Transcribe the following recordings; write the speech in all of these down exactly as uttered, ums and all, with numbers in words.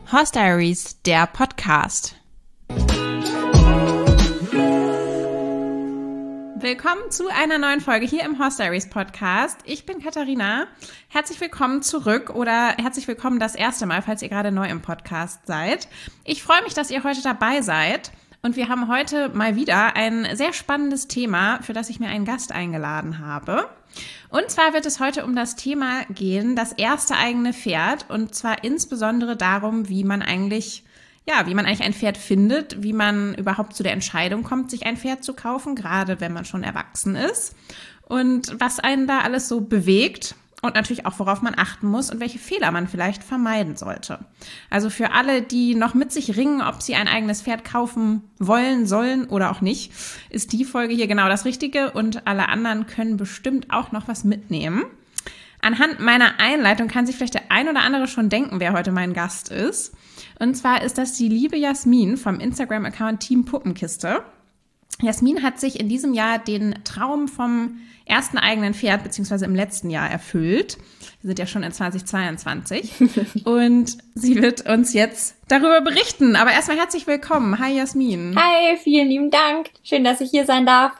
Horse Diaries, der Podcast. Willkommen zu einer neuen Folge hier im Horse Diaries Podcast. Ich bin Katharina. Herzlich willkommen zurück oder herzlich willkommen das erste Mal, falls ihr gerade neu im Podcast seid. Ich freue mich, dass ihr heute dabei seid. Und wir haben heute mal wieder ein sehr spannendes Thema, für das ich mir einen Gast eingeladen habe. Und zwar wird es heute um das Thema gehen, das erste eigene Pferd. Und zwar insbesondere darum, wie man eigentlich, ja, wie man eigentlich ein Pferd findet, wie man überhaupt zu der Entscheidung kommt, sich ein Pferd zu kaufen, gerade wenn man schon erwachsen ist. Und was einen da alles so bewegt. Und natürlich auch, worauf man achten muss und welche Fehler man vielleicht vermeiden sollte. Also für alle, die noch mit sich ringen, ob sie ein eigenes Pferd kaufen wollen, sollen oder auch nicht, ist die Folge hier genau das Richtige und alle anderen können bestimmt auch noch was mitnehmen. Anhand meiner Einleitung kann sich vielleicht der ein oder andere schon denken, wer heute mein Gast ist. Und zwar ist das die liebe Jasmin vom Instagram-Account Team Puppenkiste. Jasmin hat sich in diesem Jahr den Traum vom ersten eigenen Pferd, beziehungsweise im letzten Jahr erfüllt. Wir sind ja schon in zweitausendzweiundzwanzig. Und sie wird uns jetzt darüber berichten. Aber erstmal herzlich willkommen. Hi Jasmin. Hi, vielen lieben Dank. Schön, dass ich hier sein darf.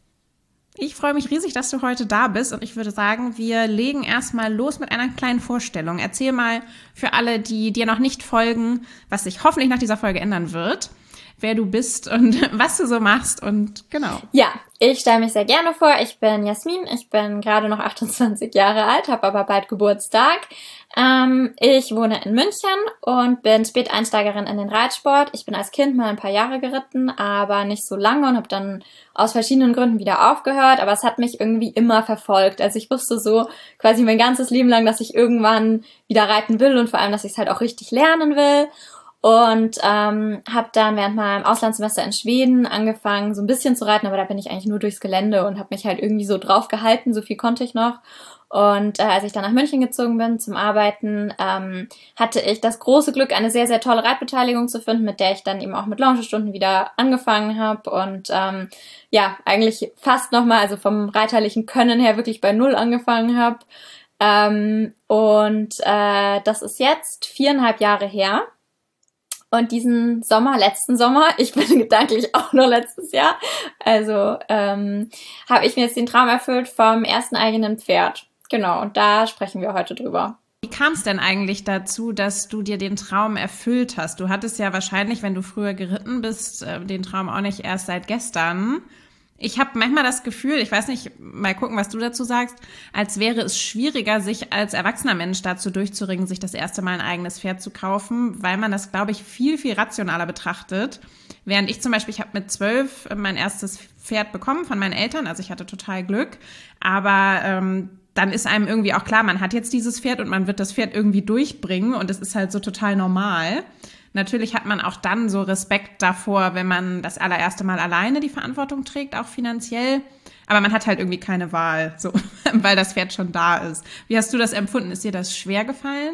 Ich freue mich riesig, dass du heute da bist. Und ich würde sagen, wir legen erstmal los mit einer kleinen Vorstellung. Erzähl mal für alle, die dir noch nicht folgen, was sich hoffentlich nach dieser Folge ändern wird, wer du bist und was du so machst und genau. Ja, ich stelle mich sehr gerne vor. Ich bin Jasmin, ich bin gerade noch achtundzwanzig Jahre alt, habe aber bald Geburtstag. Ähm, ich wohne in München und bin Späteinsteigerin in den Reitsport. Ich bin als Kind mal ein paar Jahre geritten, aber nicht so lange und habe dann aus verschiedenen Gründen wieder aufgehört. Aber es hat mich irgendwie immer verfolgt. Also ich wusste so quasi mein ganzes Leben lang, dass ich irgendwann wieder reiten will und vor allem, dass ich es halt auch richtig lernen will. Und ähm, habe dann während meinem Auslandssemester in Schweden angefangen, so ein bisschen zu reiten, aber da bin ich eigentlich nur durchs Gelände und habe mich halt irgendwie so drauf gehalten, so viel konnte ich noch. Und äh, als ich dann nach München gezogen bin zum Arbeiten, ähm, hatte ich das große Glück, eine sehr, sehr tolle Reitbeteiligung zu finden, mit der ich dann eben auch mit Longestunden wieder angefangen habe und ähm, ja, eigentlich fast nochmal, also vom reiterlichen Können her wirklich bei Null angefangen habe. Ähm, und äh, das ist jetzt viereinhalb Jahre her. Und diesen Sommer, letzten Sommer, ich bin gedanklich auch nur letztes Jahr, also ähm, habe ich mir jetzt den Traum erfüllt vom ersten eigenen Pferd. Genau, und da sprechen wir heute drüber. Wie kam es denn eigentlich dazu, dass du dir den Traum erfüllt hast? Du hattest ja wahrscheinlich, wenn du früher geritten bist, den Traum auch nicht erst seit gestern. Ich habe manchmal das Gefühl, ich weiß nicht, mal gucken, was du dazu sagst, als wäre es schwieriger, sich als erwachsener Mensch dazu durchzuringen, sich das erste Mal ein eigenes Pferd zu kaufen, weil man das, glaube ich, viel, viel rationaler betrachtet. Während ich zum Beispiel, ich habe mit zwölf mein erstes Pferd bekommen von meinen Eltern, also ich hatte total Glück, aber ähm, dann ist einem irgendwie auch klar, man hat jetzt dieses Pferd und man wird das Pferd irgendwie durchbringen und es ist halt so total normal. Natürlich hat man auch dann so Respekt davor, wenn man das allererste Mal alleine die Verantwortung trägt, auch finanziell. Aber man hat halt irgendwie keine Wahl, so, weil das Pferd schon da ist. Wie hast du das empfunden? Ist dir das schwer gefallen?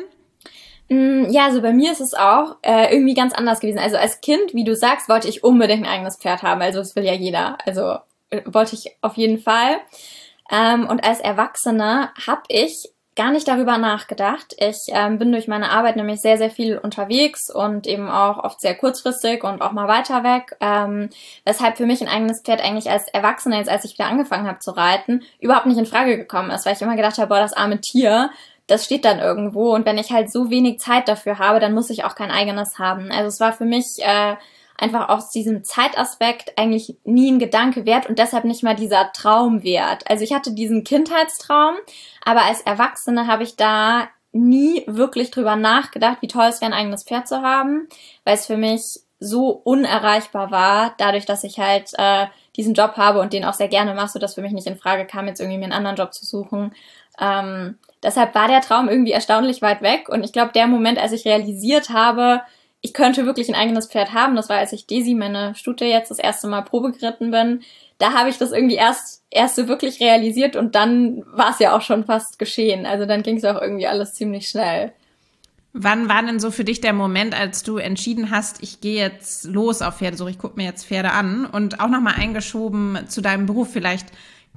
Ja, also bei mir ist es auch äh, irgendwie ganz anders gewesen. Also als Kind, wie du sagst, wollte ich unbedingt ein eigenes Pferd haben. Also das will ja jeder. Also äh, wollte ich auf jeden Fall. Ähm, und als Erwachsene habe ich gar nicht darüber nachgedacht. Ich ähm, bin durch meine Arbeit nämlich sehr, sehr viel unterwegs und eben auch oft sehr kurzfristig und auch mal weiter weg, ähm, weshalb für mich ein eigenes Pferd eigentlich als Erwachsene, jetzt als ich wieder angefangen habe zu reiten, überhaupt nicht in Frage gekommen ist, weil ich immer gedacht habe, boah, das arme Tier, das steht dann irgendwo und wenn ich halt so wenig Zeit dafür habe, dann muss ich auch kein eigenes haben. Also es war für mich äh, einfach aus diesem Zeitaspekt eigentlich nie ein Gedanke wert und deshalb nicht mal dieser Traum wert. Also ich hatte diesen Kindheitstraum, aber als Erwachsene habe ich da nie wirklich drüber nachgedacht, wie toll es wäre, ein eigenes Pferd zu haben, weil es für mich so unerreichbar war, dadurch, dass ich halt äh, diesen Job habe und den auch sehr gerne mache, sodass für mich nicht in Frage kam, jetzt irgendwie mir einen anderen Job zu suchen. Ähm, deshalb war der Traum irgendwie erstaunlich weit weg und ich glaube, der Moment, als ich realisiert habe, ich könnte wirklich ein eigenes Pferd haben. Das war, als ich Daisy, meine Stute, jetzt das erste Mal Probe geritten bin. Da habe ich das irgendwie erst erst so wirklich realisiert und dann war es ja auch schon fast geschehen. Also dann ging es auch irgendwie alles ziemlich schnell. Wann war denn so für dich der Moment, als du entschieden hast, ich gehe jetzt los auf Pferdesuche, ich gucke mir jetzt Pferde an und auch nochmal eingeschoben zu deinem Beruf vielleicht,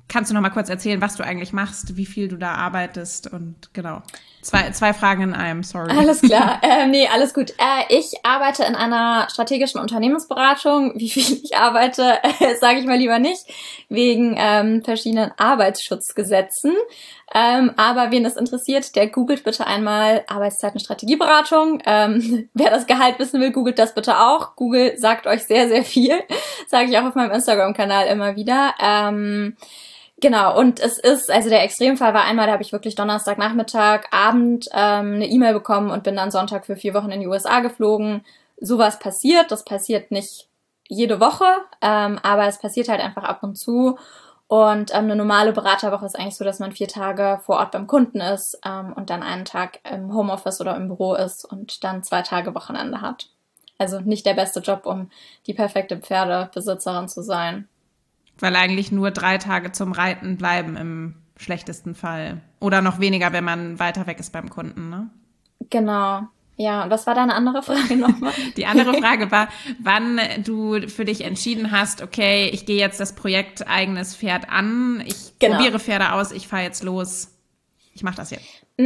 kannst du noch mal kurz erzählen, was du eigentlich machst, wie viel du da arbeitest und genau. Zwei, zwei Fragen in einem, sorry. Alles klar. äh, nee, alles gut. Äh, ich arbeite in einer strategischen Unternehmensberatung. Wie viel ich arbeite, äh, sage ich mal lieber nicht, wegen ähm, verschiedenen Arbeitsschutzgesetzen. Ähm, aber wen es interessiert, der googelt bitte einmal Arbeitszeitenstrategieberatung. Ähm, wer das Gehalt wissen will, googelt das bitte auch. Google sagt euch sehr, sehr viel. Sage ich auch auf meinem Instagram-Kanal immer wieder. Ähm, Genau, und es ist, also der Extremfall war einmal, da habe ich wirklich Donnerstagnachmittag, Abend ähm, eine E-Mail bekommen und bin dann Sonntag für vier Wochen in die U S A geflogen. Sowas passiert, das passiert nicht jede Woche, ähm, aber es passiert halt einfach ab und zu. Und ähm, eine normale Beraterwoche ist eigentlich so, dass man vier Tage vor Ort beim Kunden ist ähm, und dann einen Tag im Homeoffice oder im Büro ist und dann zwei Tage Wochenende hat. Also nicht der beste Job, um die perfekte Pferdebesitzerin zu sein. Weil eigentlich nur drei Tage zum Reiten bleiben im schlechtesten Fall. Oder noch weniger, wenn man weiter weg ist beim Kunden, ne? Genau. Ja, und was war deine andere Frage nochmal? Die andere Frage war, wann du für dich entschieden hast, okay, ich gehe jetzt das Projekt eigenes Pferd an, ich genau. probiere Pferde aus, ich fahre jetzt los, ich mache das jetzt.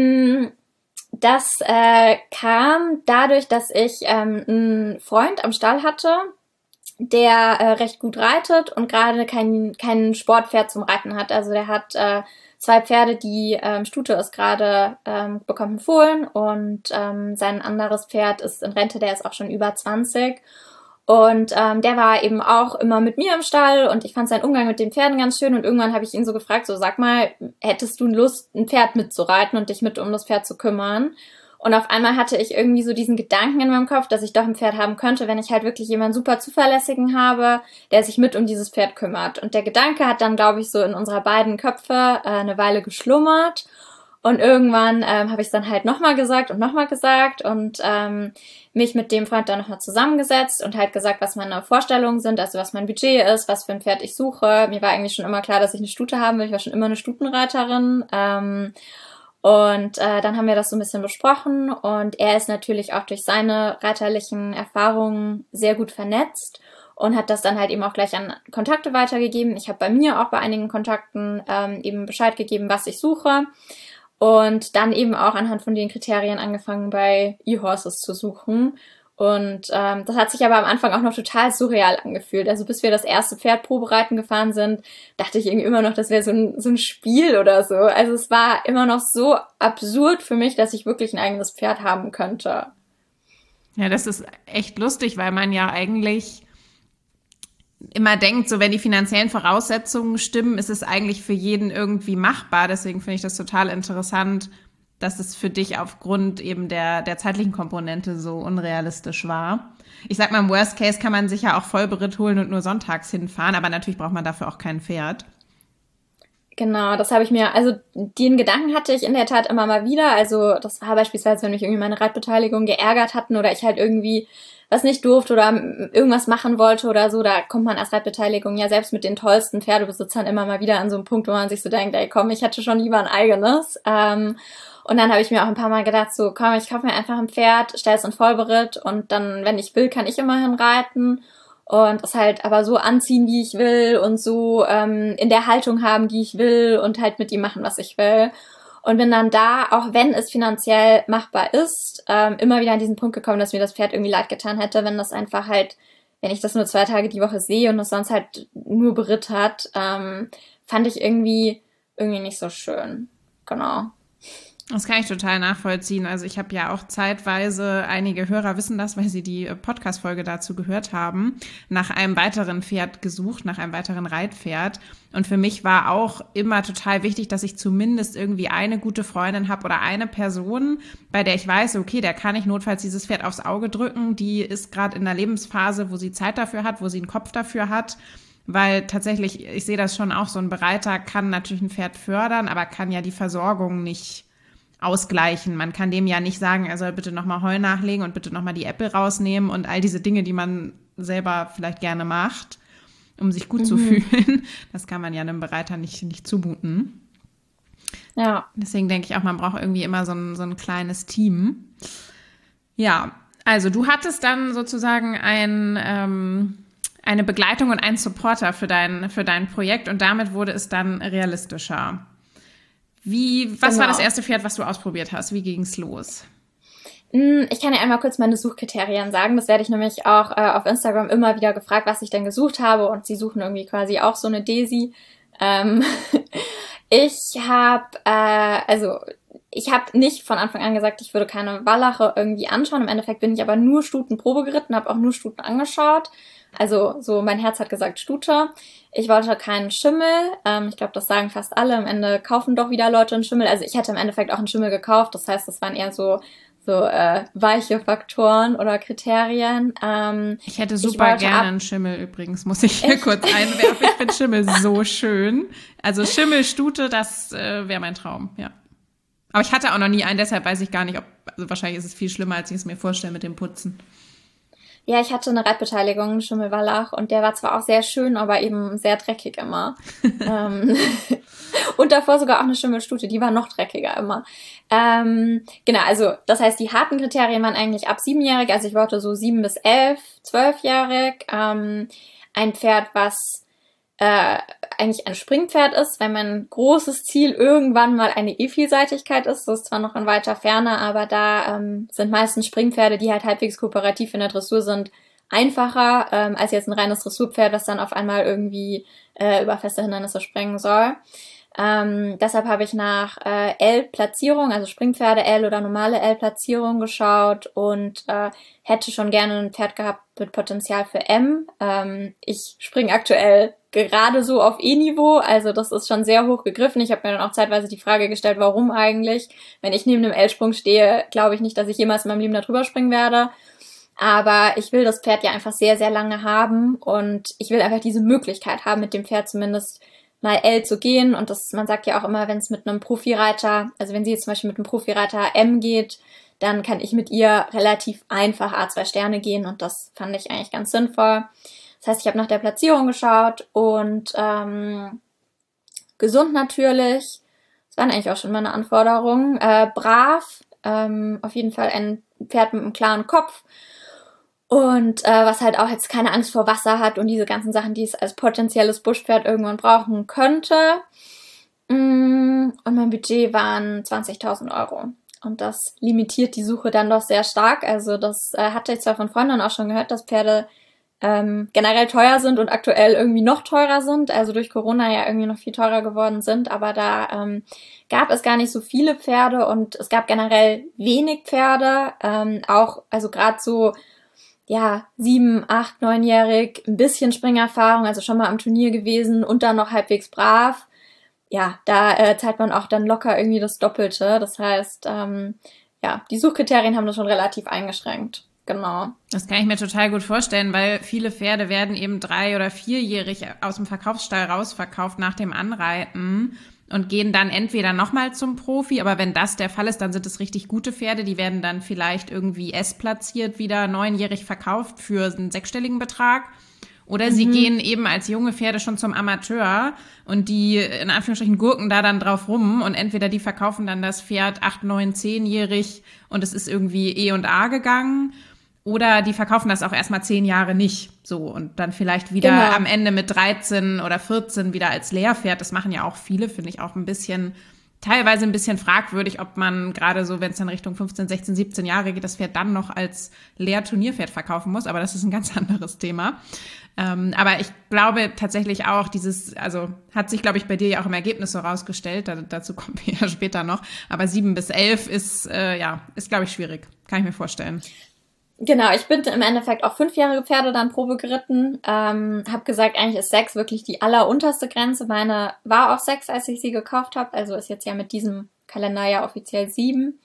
Das äh, kam dadurch, dass ich ähm, einen Freund am Stall hatte, der äh, recht gut reitet und gerade kein, kein Sportpferd zum Reiten hat. Also der hat äh, zwei Pferde, die ähm, Stute ist gerade, ähm, bekommt einen Fohlen und ähm, sein anderes Pferd ist in Rente, der ist auch schon über zwanzig. Und ähm, der war eben auch immer mit mir im Stall und ich fand seinen Umgang mit den Pferden ganz schön und irgendwann habe ich ihn so gefragt, so sag mal, hättest du Lust, ein Pferd mitzureiten und dich mit um das Pferd zu kümmern? Und auf einmal hatte ich irgendwie so diesen Gedanken in meinem Kopf, dass ich doch ein Pferd haben könnte, wenn ich halt wirklich jemanden super Zuverlässigen habe, der sich mit um dieses Pferd kümmert. Und der Gedanke hat dann, glaube ich, so in unserer beiden Köpfe äh, eine Weile geschlummert. Und irgendwann ähm, habe ich es dann halt nochmal gesagt und nochmal gesagt und ähm, mich mit dem Freund dann nochmal zusammengesetzt und halt gesagt, was meine Vorstellungen sind, also was mein Budget ist, was für ein Pferd ich suche. Mir war eigentlich schon immer klar, dass ich eine Stute haben will. Ich war schon immer eine Stutenreiterin. Ähm, Und äh, dann haben wir das so ein bisschen besprochen und er ist natürlich auch durch seine reiterlichen Erfahrungen sehr gut vernetzt und hat das dann halt eben auch gleich an Kontakte weitergegeben. Ich habe bei mir auch bei einigen Kontakten ähm, eben Bescheid gegeben, was ich suche und dann eben auch anhand von den Kriterien angefangen bei eHorses zu suchen. Und ähm, das hat sich aber am Anfang auch noch total surreal angefühlt. Also bis wir das erste Pferd Probereiten gefahren sind, dachte ich irgendwie immer noch, das wäre so ein, so ein Spiel oder so. Also es war immer noch so absurd für mich, dass ich wirklich ein eigenes Pferd haben könnte. Ja, das ist echt lustig, weil man ja eigentlich immer denkt, so wenn die finanziellen Voraussetzungen stimmen, ist es eigentlich für jeden irgendwie machbar. Deswegen finde ich das total interessant, dass es für dich aufgrund eben der, der zeitlichen Komponente so unrealistisch war. Ich sag mal, im Worst Case kann man sich ja auch Vollberitt holen und nur sonntags hinfahren, aber natürlich braucht man dafür auch kein Pferd. Genau, das habe ich mir, also den Gedanken hatte ich in der Tat immer mal wieder. Also das war beispielsweise, wenn mich irgendwie meine Reitbeteiligung geärgert hatten oder ich halt irgendwie was nicht durfte oder irgendwas machen wollte oder so, da kommt man als Reitbeteiligung ja selbst mit den tollsten Pferdebesitzern immer mal wieder an so einen Punkt, wo man sich so denkt, ey komm, ich hätte schon lieber ein eigenes. Ähm, Und dann habe ich mir auch ein paar Mal gedacht, so komm, ich kaufe mir einfach ein Pferd, stelle es in Vollberitt und dann, wenn ich will, kann ich immerhin reiten und es halt aber so anziehen, wie ich will und so ähm, in der Haltung haben, die ich will und halt mit ihm machen, was ich will. Und bin dann da, auch wenn es finanziell machbar ist, ähm, immer wieder an diesen Punkt gekommen, dass mir das Pferd irgendwie leid getan hätte, wenn das einfach halt, wenn ich das nur zwei Tage die Woche sehe und das sonst halt nur Beritt hat, ähm, fand ich irgendwie irgendwie nicht so schön. Genau. Das kann ich total nachvollziehen. Also ich habe ja auch zeitweise, einige Hörer wissen das, weil sie die Podcast-Folge dazu gehört haben, nach einem weiteren Pferd gesucht, nach einem weiteren Reitpferd. Und für mich war auch immer total wichtig, dass ich zumindest irgendwie eine gute Freundin habe oder eine Person, bei der ich weiß, okay, der kann ich notfalls dieses Pferd aufs Auge drücken. Die ist gerade in einer Lebensphase, wo sie Zeit dafür hat, wo sie einen Kopf dafür hat. Weil tatsächlich, ich sehe das schon auch, so ein Bereiter kann natürlich ein Pferd fördern, aber kann ja die Versorgung nicht ausgleichen. Man kann dem ja nicht sagen, er soll bitte nochmal Heu nachlegen und bitte nochmal die Äpfel rausnehmen und all diese Dinge, die man selber vielleicht gerne macht, um sich gut mhm. zu fühlen. Das kann man ja einem Bereiter nicht, nicht zumuten. Ja. Deswegen denke ich auch, man braucht irgendwie immer so ein, so ein kleines Team. Ja, also du hattest dann sozusagen ein, ähm, eine Begleitung und ein Supporter für dein, für dein Projekt und damit wurde es dann realistischer. Wie, was Genau. war das erste Pferd, was du ausprobiert hast? Wie ging's los? Ich kann ja einmal kurz meine Suchkriterien sagen. Das werde ich nämlich auch äh, auf Instagram immer wieder gefragt, was ich denn gesucht habe. Und sie suchen irgendwie quasi auch so eine Desi. Ähm, ich habe, äh, also ich habe nicht von Anfang an gesagt, ich würde keine Wallache irgendwie anschauen. Im Endeffekt bin ich aber nur Stutenprobe geritten, habe auch nur Stuten angeschaut. Also so mein Herz hat gesagt Stute. Ich wollte keinen Schimmel. Ähm, ich glaube, das sagen fast alle. Am Ende kaufen doch wieder Leute einen Schimmel. Also ich hätte im Endeffekt auch einen Schimmel gekauft. Das heißt, das waren eher so so äh, weiche Faktoren oder Kriterien. Ähm, ich hätte super ich gerne einen Schimmel übrigens, muss ich hier echt? kurz einwerfen. Ich finde Schimmel so schön. Also Schimmelstute, das äh, wäre mein Traum, ja. Aber ich hatte auch noch nie einen, deshalb weiß ich gar nicht, ob, also wahrscheinlich ist es viel schlimmer, als ich es mir vorstelle mit dem Putzen. Ja, ich hatte eine Reitbeteiligung, einen Schimmelwallach, und der war zwar auch sehr schön, aber eben sehr dreckig immer. ähm, und davor sogar auch eine Schimmelstute, die war noch dreckiger immer. Ähm, genau, also das heißt, die harten Kriterien waren eigentlich ab siebenjährig, also ich wollte so sieben bis elf, zwölfjährig. Ähm, ein Pferd, was äh, eigentlich ein Springpferd ist, weil mein großes Ziel irgendwann mal eine E-Vielseitigkeit ist. Das ist zwar noch in weiter Ferne, aber da ähm, sind meistens Springpferde, die halt halbwegs kooperativ in der Dressur sind, einfacher ähm, als jetzt ein reines Dressurpferd, was dann auf einmal irgendwie äh, über feste Hindernisse springen soll. Ähm, deshalb habe ich nach äh, L-Platzierung, also Springpferde L oder normale L-Platzierung geschaut und äh, hätte schon gerne ein Pferd gehabt mit Potenzial für M. Ähm, ich springe aktuell gerade so auf E-Niveau, also das ist schon sehr hoch gegriffen. Ich habe mir dann auch zeitweise die Frage gestellt, warum eigentlich? Wenn ich neben einem L-Sprung stehe, glaube ich nicht, dass ich jemals in meinem Leben da drüber springen werde. Aber ich will das Pferd ja einfach sehr, sehr lange haben und ich will einfach diese Möglichkeit haben, mit dem Pferd zumindest mal L zu gehen. Und das, man sagt ja auch immer, wenn es mit einem Profireiter, also wenn sie jetzt zum Beispiel mit einem Profireiter M geht, dann kann ich mit ihr relativ einfach A zwei Sterne gehen und das fand ich eigentlich ganz sinnvoll. Das heißt, ich habe nach der Platzierung geschaut und ähm, gesund natürlich. Das waren eigentlich auch schon meine Anforderungen. Äh, brav, ähm, auf jeden Fall ein Pferd mit einem klaren Kopf. Und äh, was halt auch jetzt keine Angst vor Wasser hat und diese ganzen Sachen, die es als potenzielles Buschpferd irgendwann brauchen könnte. Und mein Budget waren zwanzigtausend Euro. Und das limitiert die Suche dann doch sehr stark. Also das äh, hatte ich zwar von Freunden auch schon gehört, dass Pferde ähm, generell teuer sind und aktuell irgendwie noch teurer sind. Also durch Corona ja irgendwie noch viel teurer geworden sind. Aber da ähm, gab es gar nicht so viele Pferde und es gab generell wenig Pferde. Ähm, auch, also gerade so ja, sieben, acht, neunjährig, ein bisschen Springerfahrung, also schon mal am Turnier gewesen und dann noch halbwegs brav. Ja, da äh, zahlt man auch dann locker irgendwie das Doppelte. Das heißt, ähm, ja, die Suchkriterien haben das schon relativ eingeschränkt. Genau. Das kann ich mir total gut vorstellen, weil viele Pferde werden eben drei- oder vierjährig aus dem Verkaufsstall rausverkauft nach dem Anreiten und gehen dann entweder nochmal zum Profi, aber wenn das der Fall ist, dann sind es richtig gute Pferde, die werden dann vielleicht irgendwie S-platziert, wieder neunjährig verkauft für einen sechsstelligen Betrag. Oder sie mhm. gehen eben als junge Pferde schon zum Amateur und die in Anführungsstrichen gurken da dann drauf rum und entweder die verkaufen dann das Pferd acht, neun, zehnjährig und es ist irgendwie E und A gegangen. Oder die verkaufen das auch erstmal zehn Jahre nicht, so, und dann vielleicht wieder genau. am Ende mit dreizehn oder vierzehn wieder als Lehrpferd. Das machen ja auch viele, finde ich auch ein bisschen, teilweise ein bisschen fragwürdig, ob man gerade so, wenn es dann Richtung fünfzehn, sechzehn, siebzehn Jahre geht, das Pferd dann noch als Lehrturnierpferd verkaufen muss. Aber das ist ein ganz anderes Thema. Ähm, aber ich glaube tatsächlich auch, dieses, also hat sich, glaube ich, bei dir ja auch im Ergebnis so rausgestellt, da, dazu kommen wir ja später noch. Aber sieben bis elf ist, äh, ja, ist, glaube ich, schwierig. Kann ich mir vorstellen. Genau, ich bin im Endeffekt auch fünfjährige Pferde dann Probe geritten. Ähm, habe gesagt, eigentlich ist sechs wirklich die allerunterste Grenze. Meine war auch sechs, als ich sie gekauft habe. Also ist jetzt ja mit diesem Kalenderjahr offiziell sieben.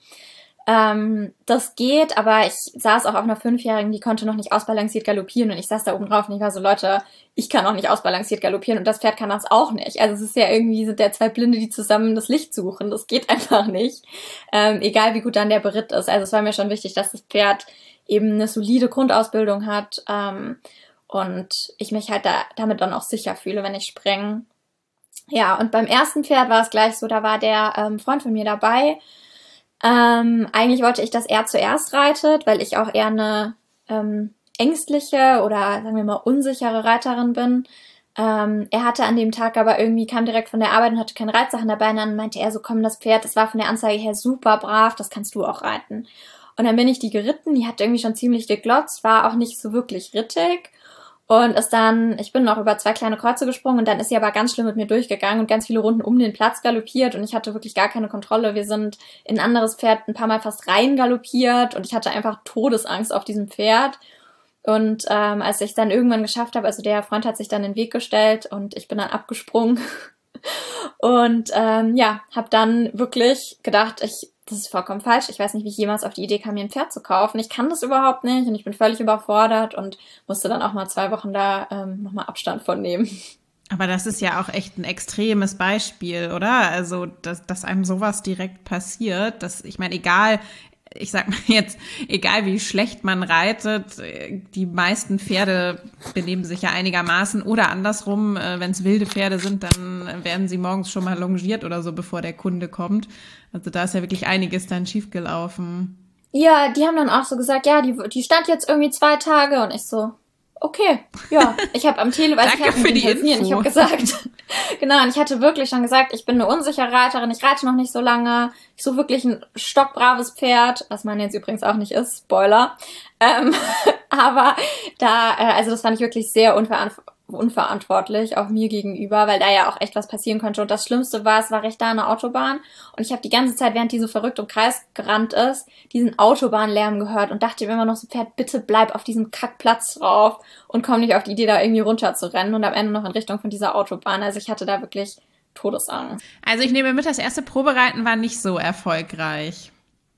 Ähm, das geht, aber ich saß auch auf einer Fünfjährigen, die konnte noch nicht ausbalanciert galoppieren. Und ich saß da oben drauf und ich war so, Leute, ich kann auch nicht ausbalanciert galoppieren und das Pferd kann das auch nicht. Also es ist ja irgendwie, sind ja zwei Blinde, die zusammen das Licht suchen. Das geht einfach nicht. Ähm, egal wie gut dann der Beritt ist. Also es war mir schon wichtig, dass das Pferd eben eine solide Grundausbildung hat ähm, und ich mich halt da, damit dann auch sicher fühle, wenn ich springe. Ja, und beim ersten Pferd war es gleich so, da war der ähm, Freund von mir dabei. Ähm, eigentlich wollte ich, dass er zuerst reitet, weil ich auch eher eine ähm, ängstliche oder sagen wir mal unsichere Reiterin bin. Ähm, er hatte an dem Tag aber irgendwie, kam direkt von der Arbeit und hatte keine Reitsachen dabei und dann meinte er so, komm, das Pferd, das war von der Anzeige her super brav, das kannst du auch reiten. Und dann bin ich die geritten, die hatte irgendwie schon ziemlich geglotzt, war auch nicht so wirklich rittig und ist dann, ich bin noch über zwei kleine Kreuze gesprungen und dann ist sie aber ganz schlimm mit mir durchgegangen und ganz viele Runden um den Platz galoppiert und ich hatte wirklich gar keine Kontrolle. Wir sind in ein anderes Pferd ein paar Mal fast rein galoppiert und ich hatte einfach Todesangst auf diesem Pferd. Und ähm, als ich es dann irgendwann geschafft habe, also der Freund hat sich dann in den Weg gestellt und ich bin dann abgesprungen und ähm, ja, habe dann wirklich gedacht, ich das ist vollkommen falsch, ich weiß nicht, wie ich jemals auf die Idee kam, mir ein Pferd zu kaufen. Ich kann das überhaupt nicht und ich bin völlig überfordert und musste dann auch mal zwei Wochen da ähm, nochmal Abstand von nehmen. Aber das ist ja auch echt ein extremes Beispiel, oder? Also, dass, dass einem sowas direkt passiert, dass, ich meine, egal, ich sag mal jetzt, egal wie schlecht man reitet, die meisten Pferde benehmen sich ja einigermaßen oder andersrum, wenn es wilde Pferde sind, dann werden sie morgens schon mal longiert oder so, bevor der Kunde kommt. Also da ist ja wirklich einiges dann schiefgelaufen. Ja, die haben dann auch so gesagt, ja, die, die stand jetzt irgendwie zwei Tage und ich so, okay, ja, ich habe am Telefon, also Danke ich habe für die Info. Ich habe gesagt, genau, und ich hatte wirklich schon gesagt, ich bin eine unsichere Reiterin, ich reite noch nicht so lange, ich suche wirklich ein stockbraves Pferd, was man jetzt übrigens auch nicht ist, Spoiler, ähm, aber da, äh, also das fand ich wirklich sehr unverantwortlich, unverantwortlich, auch mir gegenüber, weil da ja auch echt was passieren könnte. Und das Schlimmste war, es war recht da an der Autobahn und ich habe die ganze Zeit, während die so verrückt im Kreis gerannt ist, diesen Autobahnlärm gehört und dachte mir immer noch so, Pferd, bitte bleib auf diesem Kackplatz drauf und komm nicht auf die Idee, da irgendwie runter zu rennen und am Ende noch in Richtung von dieser Autobahn. Also ich hatte da wirklich Todesangst. Also ich nehme mit, das erste Probereiten war nicht so erfolgreich.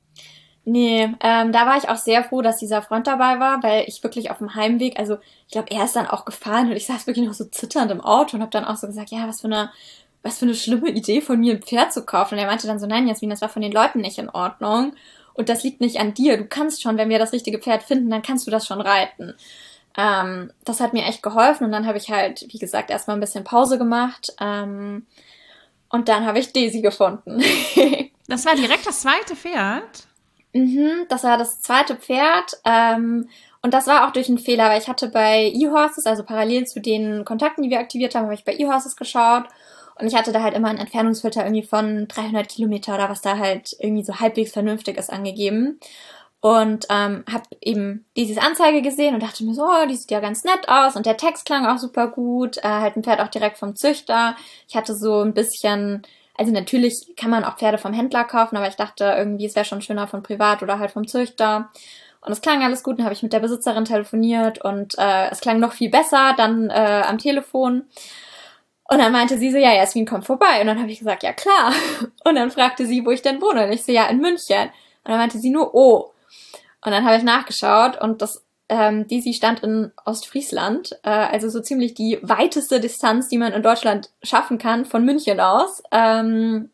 Nee, ähm, da war ich auch sehr froh, dass dieser Freund dabei war, weil ich wirklich auf dem Heimweg, also ich glaube, er ist dann auch gefahren und ich saß wirklich noch so zitternd im Auto und habe dann auch so gesagt, ja, was für eine, was für eine schlimme Idee von mir, ein Pferd zu kaufen. Und er meinte dann so, nein, Jasmin, das war von den Leuten nicht in Ordnung und das liegt nicht an dir. Du kannst schon, wenn wir das richtige Pferd finden, dann kannst du das schon reiten. Ähm, das hat mir echt geholfen und dann habe ich halt, wie gesagt, erstmal ein bisschen Pause gemacht ähm, und dann habe ich Daisy gefunden. Das war direkt das zweite Pferd? Mhm, das war das zweite Pferd ähm, und das war auch durch einen Fehler, weil ich hatte bei eHorses, also parallel zu den Kontakten, die wir aktiviert haben, habe ich bei eHorses geschaut und ich hatte da halt immer einen Entfernungsfilter irgendwie von dreihundert Kilometer oder was da halt irgendwie so halbwegs vernünftig ist angegeben und ähm, habe eben diese Anzeige gesehen und dachte mir so, oh, die sieht ja ganz nett aus und der Text klang auch super gut, äh, halt ein Pferd auch direkt vom Züchter. Ich hatte so ein bisschen... Also natürlich kann man auch Pferde vom Händler kaufen, aber ich dachte irgendwie, es wäre schon schöner von privat oder halt vom Züchter. Und es klang alles gut, dann habe ich mit der Besitzerin telefoniert und äh, es klang noch viel besser dann äh, am Telefon. Und dann meinte sie so, ja, Jasmin, komm vorbei. Und dann habe ich gesagt, ja klar. Und dann fragte sie, wo ich denn wohne. Und ich so, ja, in München. Und dann meinte sie nur, oh. Und dann habe ich nachgeschaut und das Ähm, Daisy stand in Ostfriesland, äh, also so ziemlich die weiteste Distanz, die man in Deutschland schaffen kann, von München aus. Ähm,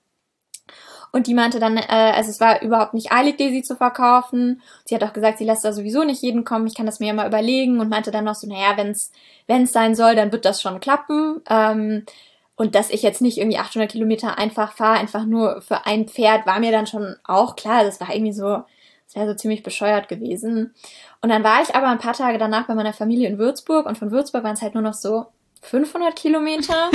und die meinte dann, äh, also es war überhaupt nicht eilig, Daisy zu verkaufen. Sie hat auch gesagt, sie lässt da sowieso nicht jeden kommen, ich kann das mir ja mal überlegen und meinte dann noch so, naja, wenn's, wenn's sein soll, dann wird das schon klappen. Ähm, und dass ich jetzt nicht irgendwie achthundert Kilometer einfach fahre, einfach nur für ein Pferd, war mir dann schon auch klar. Das war irgendwie so, das wäre so ziemlich bescheuert gewesen. Und dann war ich aber ein paar Tage danach bei meiner Familie in Würzburg und von Würzburg waren es halt nur noch so fünfhundert Kilometer.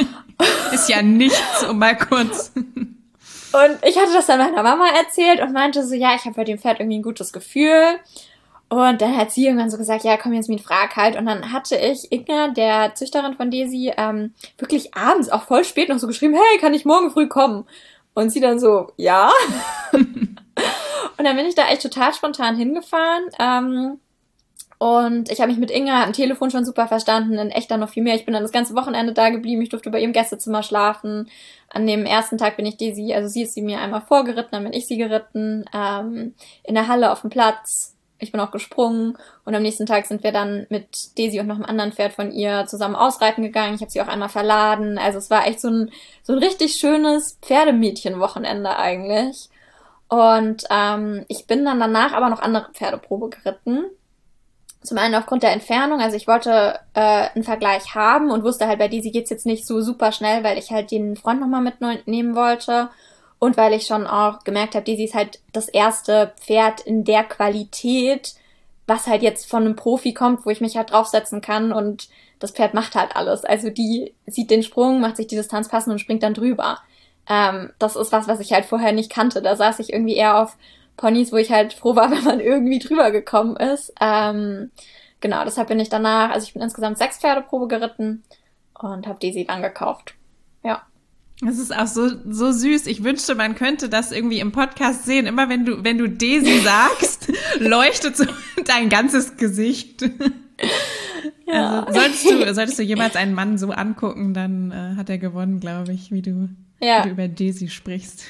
Ist ja nichts, um mal kurz. Und ich hatte das dann meiner Mama erzählt und meinte so, ja, ich habe bei dem Pferd irgendwie ein gutes Gefühl. Und dann hat sie irgendwann so gesagt, ja, komm, Jasmin, frag halt. Und dann hatte ich Inga, der Züchterin von Daisy, ähm, wirklich abends, auch voll spät noch so geschrieben, hey, kann ich morgen früh kommen? Und sie dann so, ja. Und dann bin ich da echt total spontan hingefahren. Ähm, und ich habe mich mit Inga am Telefon schon super verstanden, in echt dann noch viel mehr. Ich bin dann das ganze Wochenende da geblieben. Ich durfte bei ihrem Gästezimmer schlafen. An dem ersten Tag bin ich Daisy, also sie ist sie mir einmal vorgeritten, dann bin ich sie geritten. Ähm, in der Halle auf dem Platz. Ich bin auch gesprungen. Und am nächsten Tag sind wir dann mit Daisy und noch einem anderen Pferd von ihr zusammen ausreiten gegangen. Ich habe sie auch einmal verladen. Also es war echt so ein, so ein richtig schönes Pferdemädchen-Wochenende eigentlich. Und ähm, ich bin dann danach aber noch andere Pferdeprobe geritten. Zum einen aufgrund der Entfernung, also ich wollte äh, einen Vergleich haben und wusste halt, bei Daisy geht's jetzt nicht so super schnell, weil ich halt den Freund nochmal mitnehmen wollte und weil ich schon auch gemerkt habe, Daisy ist halt das erste Pferd in der Qualität, was halt jetzt von einem Profi kommt, wo ich mich halt draufsetzen kann und das Pferd macht halt alles. Also die sieht den Sprung, macht sich die Distanz passen und springt dann drüber. Ähm, das ist was, was ich halt vorher nicht kannte. Da saß ich irgendwie eher auf Ponys, wo ich halt froh war, wenn man irgendwie drüber gekommen ist. Ähm, genau, deshalb bin ich danach, also ich bin insgesamt sechs Pferdeprobe geritten und habe Daisy dann gekauft. Ja. Das ist auch so, so süß. Ich wünschte, man könnte das irgendwie im Podcast sehen. Immer wenn du, wenn du Daisy sagst, leuchtet so dein ganzes Gesicht. Ja. Also solltest du, solltest du jemals einen Mann so angucken, dann äh, hat er gewonnen, glaube ich, wie du, ja. wie du über Daisy sprichst.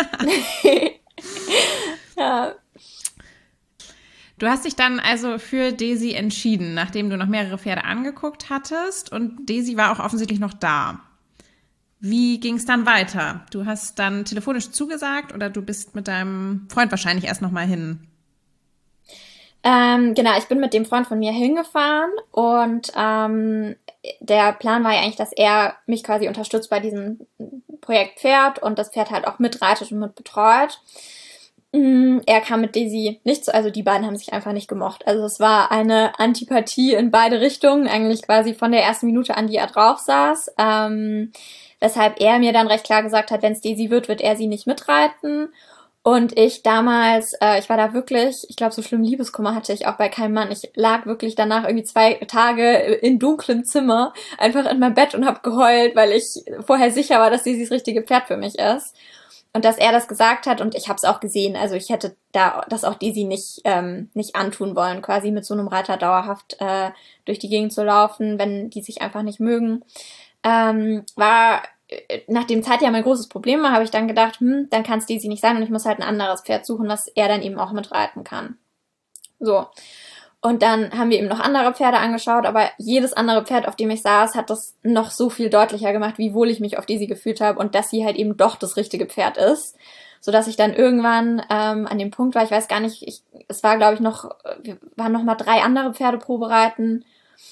Ja. Du hast dich dann also für Daisy entschieden, nachdem du noch mehrere Pferde angeguckt hattest und Daisy war auch offensichtlich noch da. Wie ging es dann weiter? Du hast dann telefonisch zugesagt oder du bist mit deinem Freund wahrscheinlich erst noch mal hin? Ähm, genau, ich bin mit dem Freund von mir hingefahren und ähm, der Plan war ja eigentlich, dass er mich quasi unterstützt bei diesem Projekt Pferd und das Pferd halt auch mitreitet und mit betreut. Er kam mit Daisy nicht so, also die beiden haben sich einfach nicht gemocht. Also es war eine Antipathie in beide Richtungen, eigentlich quasi von der ersten Minute an, die er drauf saß. Ähm, weshalb er mir dann recht klar gesagt hat, wenn es Daisy wird, wird er sie nicht mitreiten. Und ich damals, äh, ich war da wirklich, ich glaube, so schlimm Liebeskummer hatte ich auch bei keinem Mann. Ich lag wirklich danach irgendwie zwei Tage in dunklem Zimmer, einfach in meinem Bett und habe geheult, weil ich vorher sicher war, dass Daisy das richtige Pferd für mich ist. Und dass er das gesagt hat und ich habe es auch gesehen, also ich hätte da das auch Daisy nicht ähm, nicht antun wollen, quasi mit so einem Reiter dauerhaft äh, durch die Gegend zu laufen, wenn die sich einfach nicht mögen. Ähm, war nachdem Zeit ja mein großes Problem war, habe ich dann gedacht, hm, dann kann es Daisy nicht sein und ich muss halt ein anderes Pferd suchen, was er dann eben auch mitreiten kann. So. Und dann haben wir eben noch andere Pferde angeschaut, aber jedes andere Pferd, auf dem ich saß, hat das noch so viel deutlicher gemacht, wie wohl ich mich auf Daisy gefühlt habe und dass sie halt eben doch das richtige Pferd ist. Sodass ich dann irgendwann ähm, an dem Punkt war, ich weiß gar nicht, ich, es war glaube ich noch, wir waren noch mal drei andere Pferde probereiten.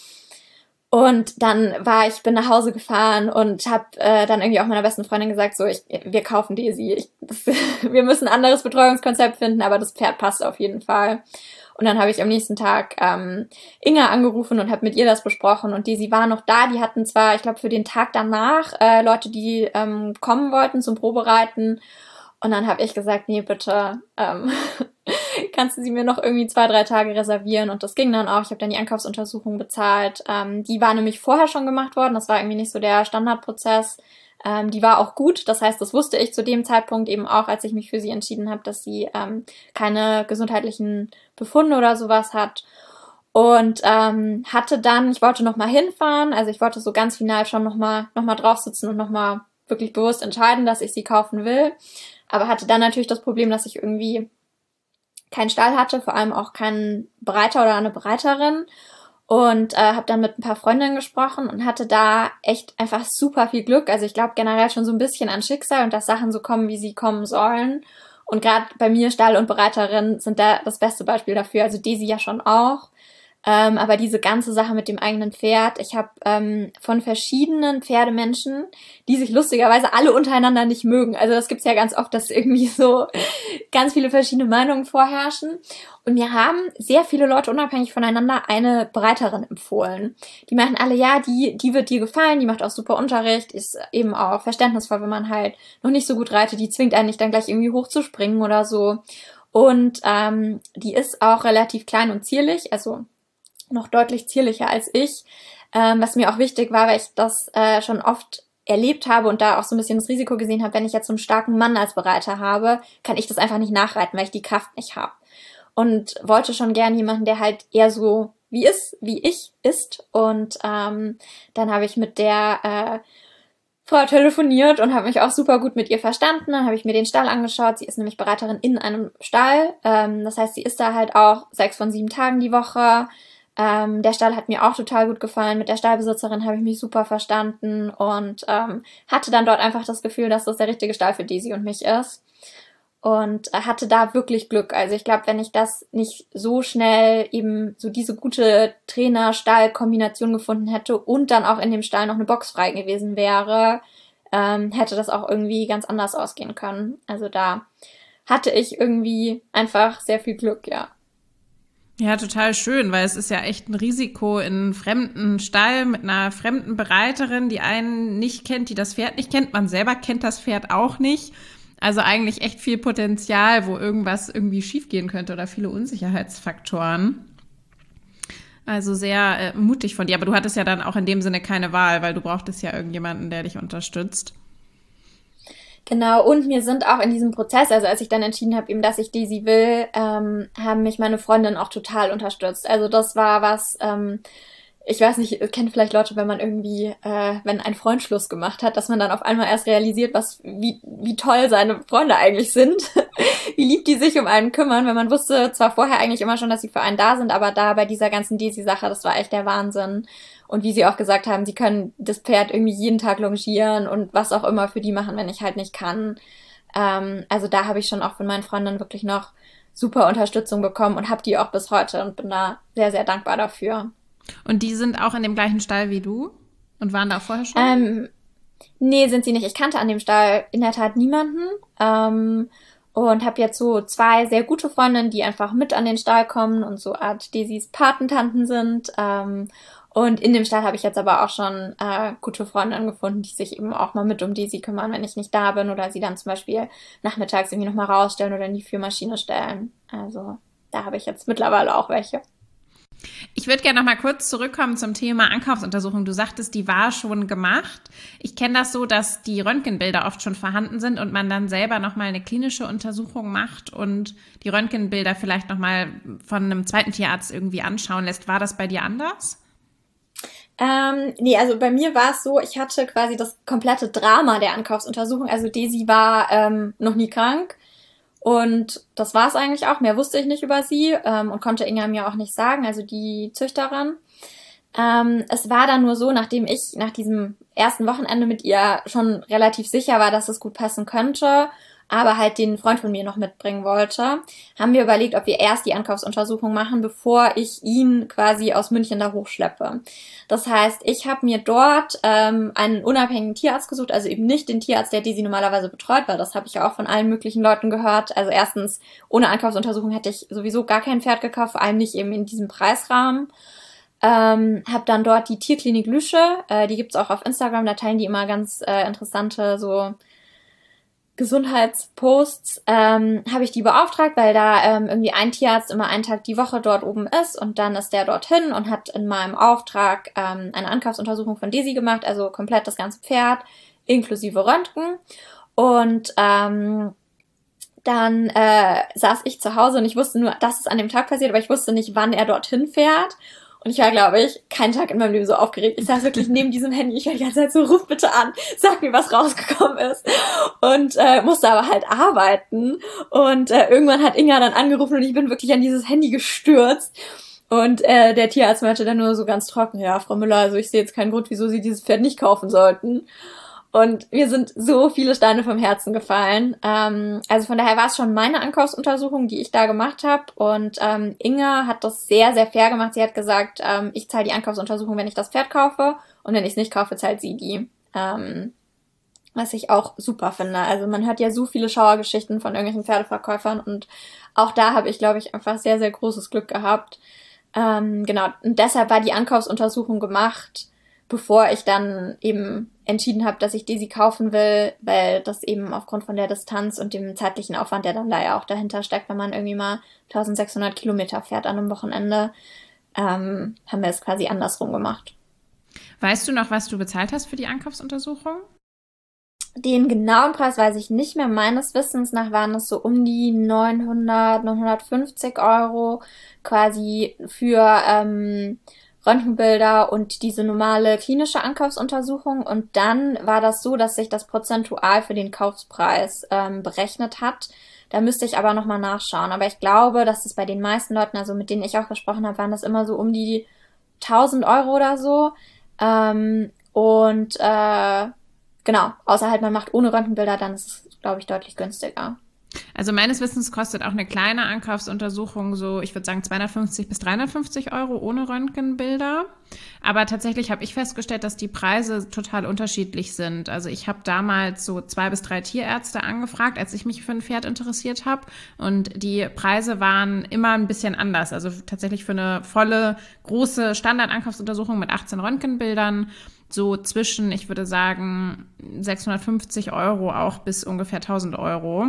Und dann war ich, bin nach Hause gefahren und habe äh, dann irgendwie auch meiner besten Freundin gesagt, so, ich, wir kaufen Daisy. Ich, das, wir müssen ein anderes Betreuungskonzept finden, aber das Pferd passt auf jeden Fall. Und dann habe ich am nächsten Tag ähm, Inga angerufen und habe mit ihr das besprochen. Und Daisy war noch da. Die hatten zwar, ich glaube, für den Tag danach äh, Leute, die ähm, kommen wollten zum Probereiten. Und dann habe ich gesagt, nee, bitte, ähm, kannst du sie mir noch irgendwie zwei, drei Tage reservieren? Und das ging dann auch. Ich habe dann die Einkaufsuntersuchung bezahlt. Ähm, die war nämlich vorher schon gemacht worden. Das war irgendwie nicht so der Standardprozess. Ähm, die war auch gut. Das heißt, das wusste ich zu dem Zeitpunkt eben auch, als ich mich für sie entschieden habe, dass sie ähm, keine gesundheitlichen Befunde oder sowas hat. Und ähm, hatte dann, ich wollte noch mal hinfahren. Also ich wollte so ganz final schon noch mal, noch mal drauf sitzen und noch mal wirklich bewusst entscheiden, dass ich sie kaufen will. Aber hatte dann natürlich das Problem, dass ich irgendwie keinen Stall hatte, vor allem auch keinen Bereiter oder eine Bereiterin. Und äh, habe dann mit ein paar Freundinnen gesprochen und hatte da echt einfach super viel Glück. Also ich glaube generell schon so ein bisschen an Schicksal und dass Sachen so kommen, wie sie kommen sollen. Und gerade bei mir, Stall und Bereiterin, sind da das beste Beispiel dafür. Also Daisy ja schon auch. Ähm, aber diese ganze Sache mit dem eigenen Pferd, ich habe ähm, von verschiedenen Pferdemenschen, die sich lustigerweise alle untereinander nicht mögen. Also das gibt's ja ganz oft, dass irgendwie so ganz viele verschiedene Meinungen vorherrschen. Und mir haben sehr viele Leute unabhängig voneinander eine Bereiterin empfohlen. Die meinten alle, ja, die die wird dir gefallen, die macht auch super Unterricht, ist eben auch verständnisvoll, wenn man halt noch nicht so gut reitet, die zwingt einen nicht dann gleich irgendwie hochzuspringen oder so. Und ähm, die ist auch relativ klein und zierlich, also noch deutlich zierlicher als ich, ähm, was mir auch wichtig war, weil ich das äh, schon oft erlebt habe und da auch so ein bisschen das Risiko gesehen habe, wenn ich jetzt so einen starken Mann als Bereiter habe, kann ich das einfach nicht nachreiten, weil ich die Kraft nicht habe. Und wollte schon gern jemanden, der halt eher so wie ist, wie ich ist. Und ähm, dann habe ich mit der äh, Frau telefoniert und habe mich auch super gut mit ihr verstanden. Dann habe ich mir den Stall angeschaut. Sie ist nämlich Bereiterin in einem Stall. Ähm, das heißt, sie ist da halt auch sechs von sieben Tagen die Woche. Ähm, der Stall hat mir auch total gut gefallen. Mit der Stallbesitzerin habe ich mich super verstanden und ähm, hatte dann dort einfach das Gefühl, dass das der richtige Stall für Daisy und mich ist. Und äh, hatte da wirklich Glück. Also ich glaube, wenn ich das nicht so schnell eben so diese gute Trainer-Stall-Kombination gefunden hätte und dann auch in dem Stall noch eine Box frei gewesen wäre, ähm, hätte das auch irgendwie ganz anders ausgehen können. Also da hatte ich irgendwie einfach sehr viel Glück, ja. Ja, total schön, weil es ist ja echt ein Risiko in einen fremden Stall mit einer fremden Bereiterin, die einen nicht kennt, die das Pferd nicht kennt. Man selber kennt das Pferd auch nicht. Also eigentlich echt viel Potenzial, wo irgendwas irgendwie schiefgehen könnte oder viele Unsicherheitsfaktoren. Also sehr äh, mutig von dir. Aber du hattest ja dann auch in dem Sinne keine Wahl, weil du brauchtest ja irgendjemanden, der dich unterstützt. Genau, und mir sind auch in diesem Prozess, also als ich dann entschieden habe, eben, dass ich Daisy will, ähm, haben mich meine Freundin auch total unterstützt. Also das war was, ähm, ich weiß nicht, ihr kennt vielleicht Leute, wenn man irgendwie, äh, wenn ein Freund Schluss gemacht hat, dass man dann auf einmal erst realisiert, was, wie, wie toll seine Freunde eigentlich sind, wie lieb die sich um einen kümmern, weil man wusste zwar vorher eigentlich immer schon, dass sie für einen da sind, aber da bei dieser ganzen Daisy-Sache, das war echt der Wahnsinn. Und wie sie auch gesagt haben, sie können das Pferd irgendwie jeden Tag longieren und was auch immer für die machen, wenn ich halt nicht kann. Ähm, also da habe ich schon auch von meinen Freundinnen wirklich noch super Unterstützung bekommen und habe die auch bis heute und bin da sehr, sehr dankbar dafür. Und die sind auch in dem gleichen Stall wie du und waren da auch vorher schon? Ähm, nee, sind sie nicht. Ich kannte an dem Stall in der Tat niemanden. Ähm, und habe jetzt so zwei sehr gute Freundinnen, die einfach mit an den Stall kommen und so Art Daisys Patentanten sind. Ähm, und in dem Stall habe ich jetzt aber auch schon äh, gute Freundinnen gefunden, die sich eben auch mal mit um Daisy kümmern, wenn ich nicht da bin oder sie dann zum Beispiel nachmittags irgendwie nochmal rausstellen oder in die Führmaschine stellen. Also da habe ich jetzt mittlerweile auch welche. Ich würde gerne noch mal kurz zurückkommen zum Thema Ankaufsuntersuchung. Du sagtest, die war schon gemacht. Ich kenne das so, dass die Röntgenbilder oft schon vorhanden sind und man dann selber noch mal eine klinische Untersuchung macht und die Röntgenbilder vielleicht noch mal von einem zweiten Tierarzt irgendwie anschauen lässt. War das bei dir anders? Ähm, nee, also bei mir war es so, ich hatte quasi das komplette Drama der Ankaufsuntersuchung. Also Daisy war ähm, noch nie krank. Und das war es eigentlich auch. Mehr wusste ich nicht über sie ähm, und konnte Inga mir auch nicht sagen, also die Züchterin. Ähm, es war dann nur so, nachdem ich nach diesem ersten Wochenende mit ihr schon relativ sicher war, dass es gut passen könnte, aber halt den Freund von mir noch mitbringen wollte, haben wir überlegt, ob wir erst die Ankaufsuntersuchung machen, bevor ich ihn quasi aus München da hochschleppe. Das heißt, ich habe mir dort ähm, einen unabhängigen Tierarzt gesucht, also eben nicht den Tierarzt, der die sie normalerweise betreut, weil das habe ich ja auch von allen möglichen Leuten gehört. Also erstens, ohne Ankaufsuntersuchung hätte ich sowieso gar kein Pferd gekauft, vor allem nicht eben in diesem Preisrahmen. Ähm, habe dann dort die Tierklinik Lüsche, äh, die gibt's auch auf Instagram, da teilen die immer ganz äh, interessante so Gesundheitsposts, ähm, habe ich die beauftragt, weil da ähm, irgendwie ein Tierarzt immer einen Tag die Woche dort oben ist und dann ist der dorthin und hat in meinem Auftrag ähm, eine Ankaufsuntersuchung von Daisy gemacht, also komplett das ganze Pferd, inklusive Röntgen. Und ähm, dann äh, saß ich zu Hause und ich wusste nur, dass es an dem Tag passiert, aber ich wusste nicht, wann er dorthin fährt. Und ich war, glaube ich, keinen Tag in meinem Leben so aufgeregt. Ich saß wirklich neben diesem Handy. Ich war die ganze Zeit so, ruf bitte an, sag mir, was rausgekommen ist. Und äh, musste aber halt arbeiten. Und äh, irgendwann hat Inga dann angerufen und ich bin wirklich an dieses Handy gestürzt. Und äh, der Tierarzt meinte dann nur so ganz trocken, ja, Frau Müller, also ich sehe jetzt keinen Grund, wieso Sie dieses Pferd nicht kaufen sollten. Und mir sind so viele Steine vom Herzen gefallen. Ähm, also von daher war es schon meine Ankaufsuntersuchung, die ich da gemacht habe. Und ähm, Inga hat das sehr, sehr fair gemacht. Sie hat gesagt, ähm, ich zahle die Ankaufsuntersuchung, wenn ich das Pferd kaufe. Und wenn ich es nicht kaufe, zahlt sie die. Ähm, was ich auch super finde. Also man hört ja so viele Schauergeschichten von irgendwelchen Pferdeverkäufern. Und auch da habe ich, glaube ich, einfach sehr, sehr großes Glück gehabt. Ähm, genau, und deshalb war die Ankaufsuntersuchung gemacht, bevor ich dann eben entschieden habe, dass ich Daisy kaufen will, weil das eben aufgrund von der Distanz und dem zeitlichen Aufwand, der dann da ja auch dahinter steckt, wenn man irgendwie mal eintausendsechshundert Kilometer fährt an einem Wochenende, ähm, haben wir es quasi andersrum gemacht. Weißt du noch, was du bezahlt hast für die Ankaufsuntersuchung? Den genauen Preis weiß ich nicht mehr. Meines Wissens nach waren es so um die neunhundert, neunhundertfünfzig Euro quasi für ähm, Röntgenbilder und diese normale klinische Ankaufsuntersuchung. Und dann war das so, dass sich das prozentual für den Kaufpreis ähm, berechnet hat. Da müsste ich aber nochmal nachschauen. Aber ich glaube, dass es bei den meisten Leuten, also mit denen ich auch gesprochen habe, waren das immer so um die tausend Euro oder so. Ähm, und äh, genau, außer halt man macht ohne Röntgenbilder, dann ist es, glaube ich, deutlich günstiger. Also meines Wissens kostet auch eine kleine Ankaufsuntersuchung so, ich würde sagen, zweihundertfünfzig bis dreihundertfünfzig Euro ohne Röntgenbilder. Aber tatsächlich habe ich festgestellt, dass die Preise total unterschiedlich sind. Also ich habe damals so zwei bis drei Tierärzte angefragt, als ich mich für ein Pferd interessiert habe. Und die Preise waren immer ein bisschen anders. Also tatsächlich für eine volle, große Standard-Ankaufsuntersuchung mit achtzehn Röntgenbildern so zwischen, ich würde sagen, sechshundertfünfzig Euro auch bis ungefähr tausend Euro.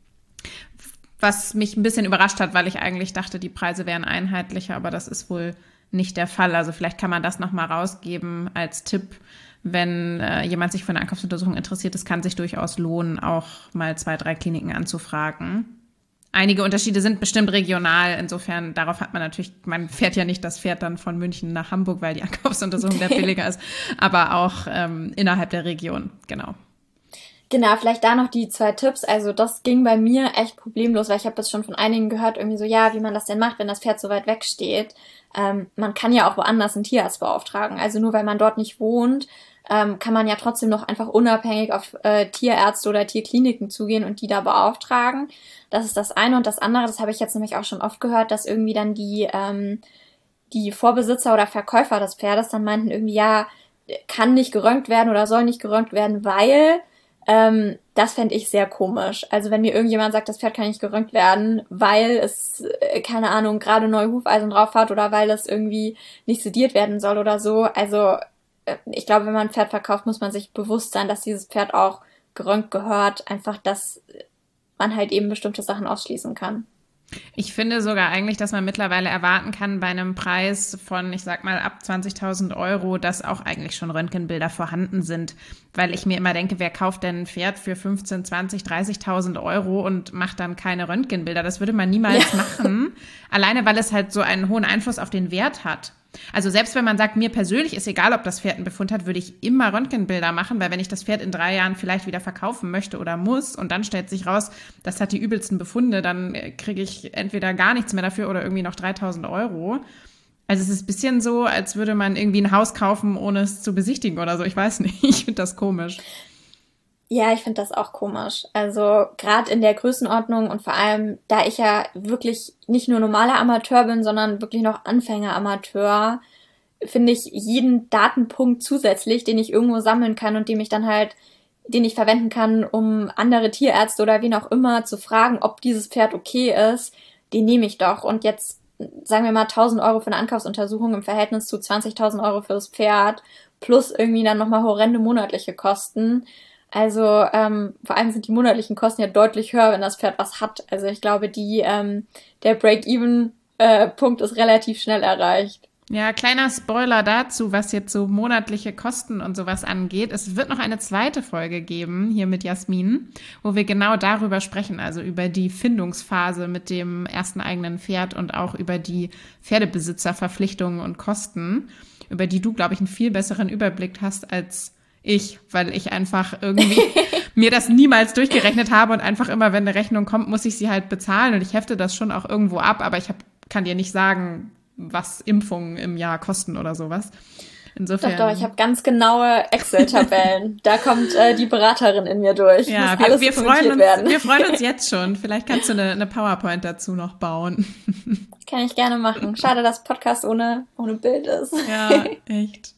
Was mich ein bisschen überrascht hat, weil ich eigentlich dachte, die Preise wären einheitlicher, aber das ist wohl nicht der Fall. Also vielleicht kann man das nochmal rausgeben als Tipp, wenn äh, jemand sich für eine Ankaufsuntersuchung interessiert. Es kann sich durchaus lohnen, auch mal zwei, drei Kliniken anzufragen. Einige Unterschiede sind bestimmt regional. Insofern, darauf hat man natürlich, man fährt ja nicht das Pferd dann von München nach Hamburg, weil die Ankaufsuntersuchung der billiger ist, aber auch ähm, innerhalb der Region, genau. Genau, vielleicht da noch die zwei Tipps. Also das ging bei mir echt problemlos, weil ich habe das schon von einigen gehört, irgendwie so, ja, wie man das denn macht, wenn das Pferd so weit weg steht. Ähm, man kann ja auch woanders einen Tierarzt beauftragen. Also nur weil man dort nicht wohnt, ähm, kann man ja trotzdem noch einfach unabhängig auf äh, Tierärzte oder Tierkliniken zugehen und die da beauftragen. Das ist das eine. Und das andere, das habe ich jetzt nämlich auch schon oft gehört, dass irgendwie dann die, ähm, die Vorbesitzer oder Verkäufer des Pferdes dann meinten irgendwie, ja, kann nicht geröntgt werden oder soll nicht geröntgt werden, weil... Ähm, das fände ich sehr komisch. Also wenn mir irgendjemand sagt, das Pferd kann nicht geröntgt werden, weil es, äh, keine Ahnung, gerade neue Hufeisen drauf hat oder weil es irgendwie nicht sediert werden soll oder so. Also äh, ich glaube, wenn man ein Pferd verkauft, muss man sich bewusst sein, dass dieses Pferd auch geröntgt gehört. Einfach, dass man halt eben bestimmte Sachen ausschließen kann. Ich finde sogar eigentlich, dass man mittlerweile erwarten kann bei einem Preis von, ich sag mal, ab zwanzigtausend Euro, dass auch eigentlich schon Röntgenbilder vorhanden sind. Weil ich mir immer denke, wer kauft denn ein Pferd für fünfzehn, zwanzig, dreißigtausend Euro und macht dann keine Röntgenbilder? Das würde man niemals ja. machen. Alleine, weil es halt so einen hohen Einfluss auf den Wert hat. Also selbst wenn man sagt, mir persönlich ist egal, ob das Pferd einen Befund hat, würde ich immer Röntgenbilder machen, weil wenn ich das Pferd in drei Jahren vielleicht wieder verkaufen möchte oder muss und dann stellt sich raus, das hat die übelsten Befunde, dann kriege ich entweder gar nichts mehr dafür oder irgendwie noch dreitausend Euro. Also es ist ein bisschen so, als würde man irgendwie ein Haus kaufen, ohne es zu besichtigen oder so. Ich weiß nicht, ich finde das komisch. Ja, ich finde das auch komisch. Also gerade in der Größenordnung und vor allem, da ich ja wirklich nicht nur normaler Amateur bin, sondern wirklich noch Anfänger-Amateur, finde ich jeden Datenpunkt zusätzlich, den ich irgendwo sammeln kann und den ich dann halt, den ich verwenden kann, um andere Tierärzte oder wen auch immer zu fragen, ob dieses Pferd okay ist, den nehme ich doch. Und jetzt, sagen wir mal, tausend Euro für eine Ankaufsuntersuchung im Verhältnis zu zwanzigtausend Euro für das Pferd plus irgendwie dann nochmal horrende monatliche Kosten. Also ähm, vor allem sind die monatlichen Kosten ja deutlich höher, wenn das Pferd was hat. Also ich glaube, die ähm, der Break-Even-Punkt äh, ist relativ schnell erreicht. Ja, kleiner Spoiler dazu, was jetzt so monatliche Kosten und sowas angeht. Es wird noch eine zweite Folge geben, hier mit Jasmin, wo wir genau darüber sprechen, also über die Findungsphase mit dem ersten eigenen Pferd und auch über die Pferdebesitzerverpflichtungen und Kosten, über die du, glaube ich, einen viel besseren Überblick hast als ich, weil ich einfach irgendwie mir das niemals durchgerechnet habe und einfach immer, wenn eine Rechnung kommt, muss ich sie halt bezahlen und ich hefte das schon auch irgendwo ab, aber ich hab, kann dir nicht sagen, was Impfungen im Jahr kosten oder sowas. Insofern. Doch, doch, ich habe ganz genaue Excel-Tabellen. Da kommt äh, die Beraterin in mir durch. Ja, wir, wir, freuen uns, werden. wir freuen uns jetzt schon. Vielleicht kannst du eine, eine PowerPoint dazu noch bauen. Kann ich gerne machen. Schade, dass Podcast ohne, ohne Bild ist. Ja, echt.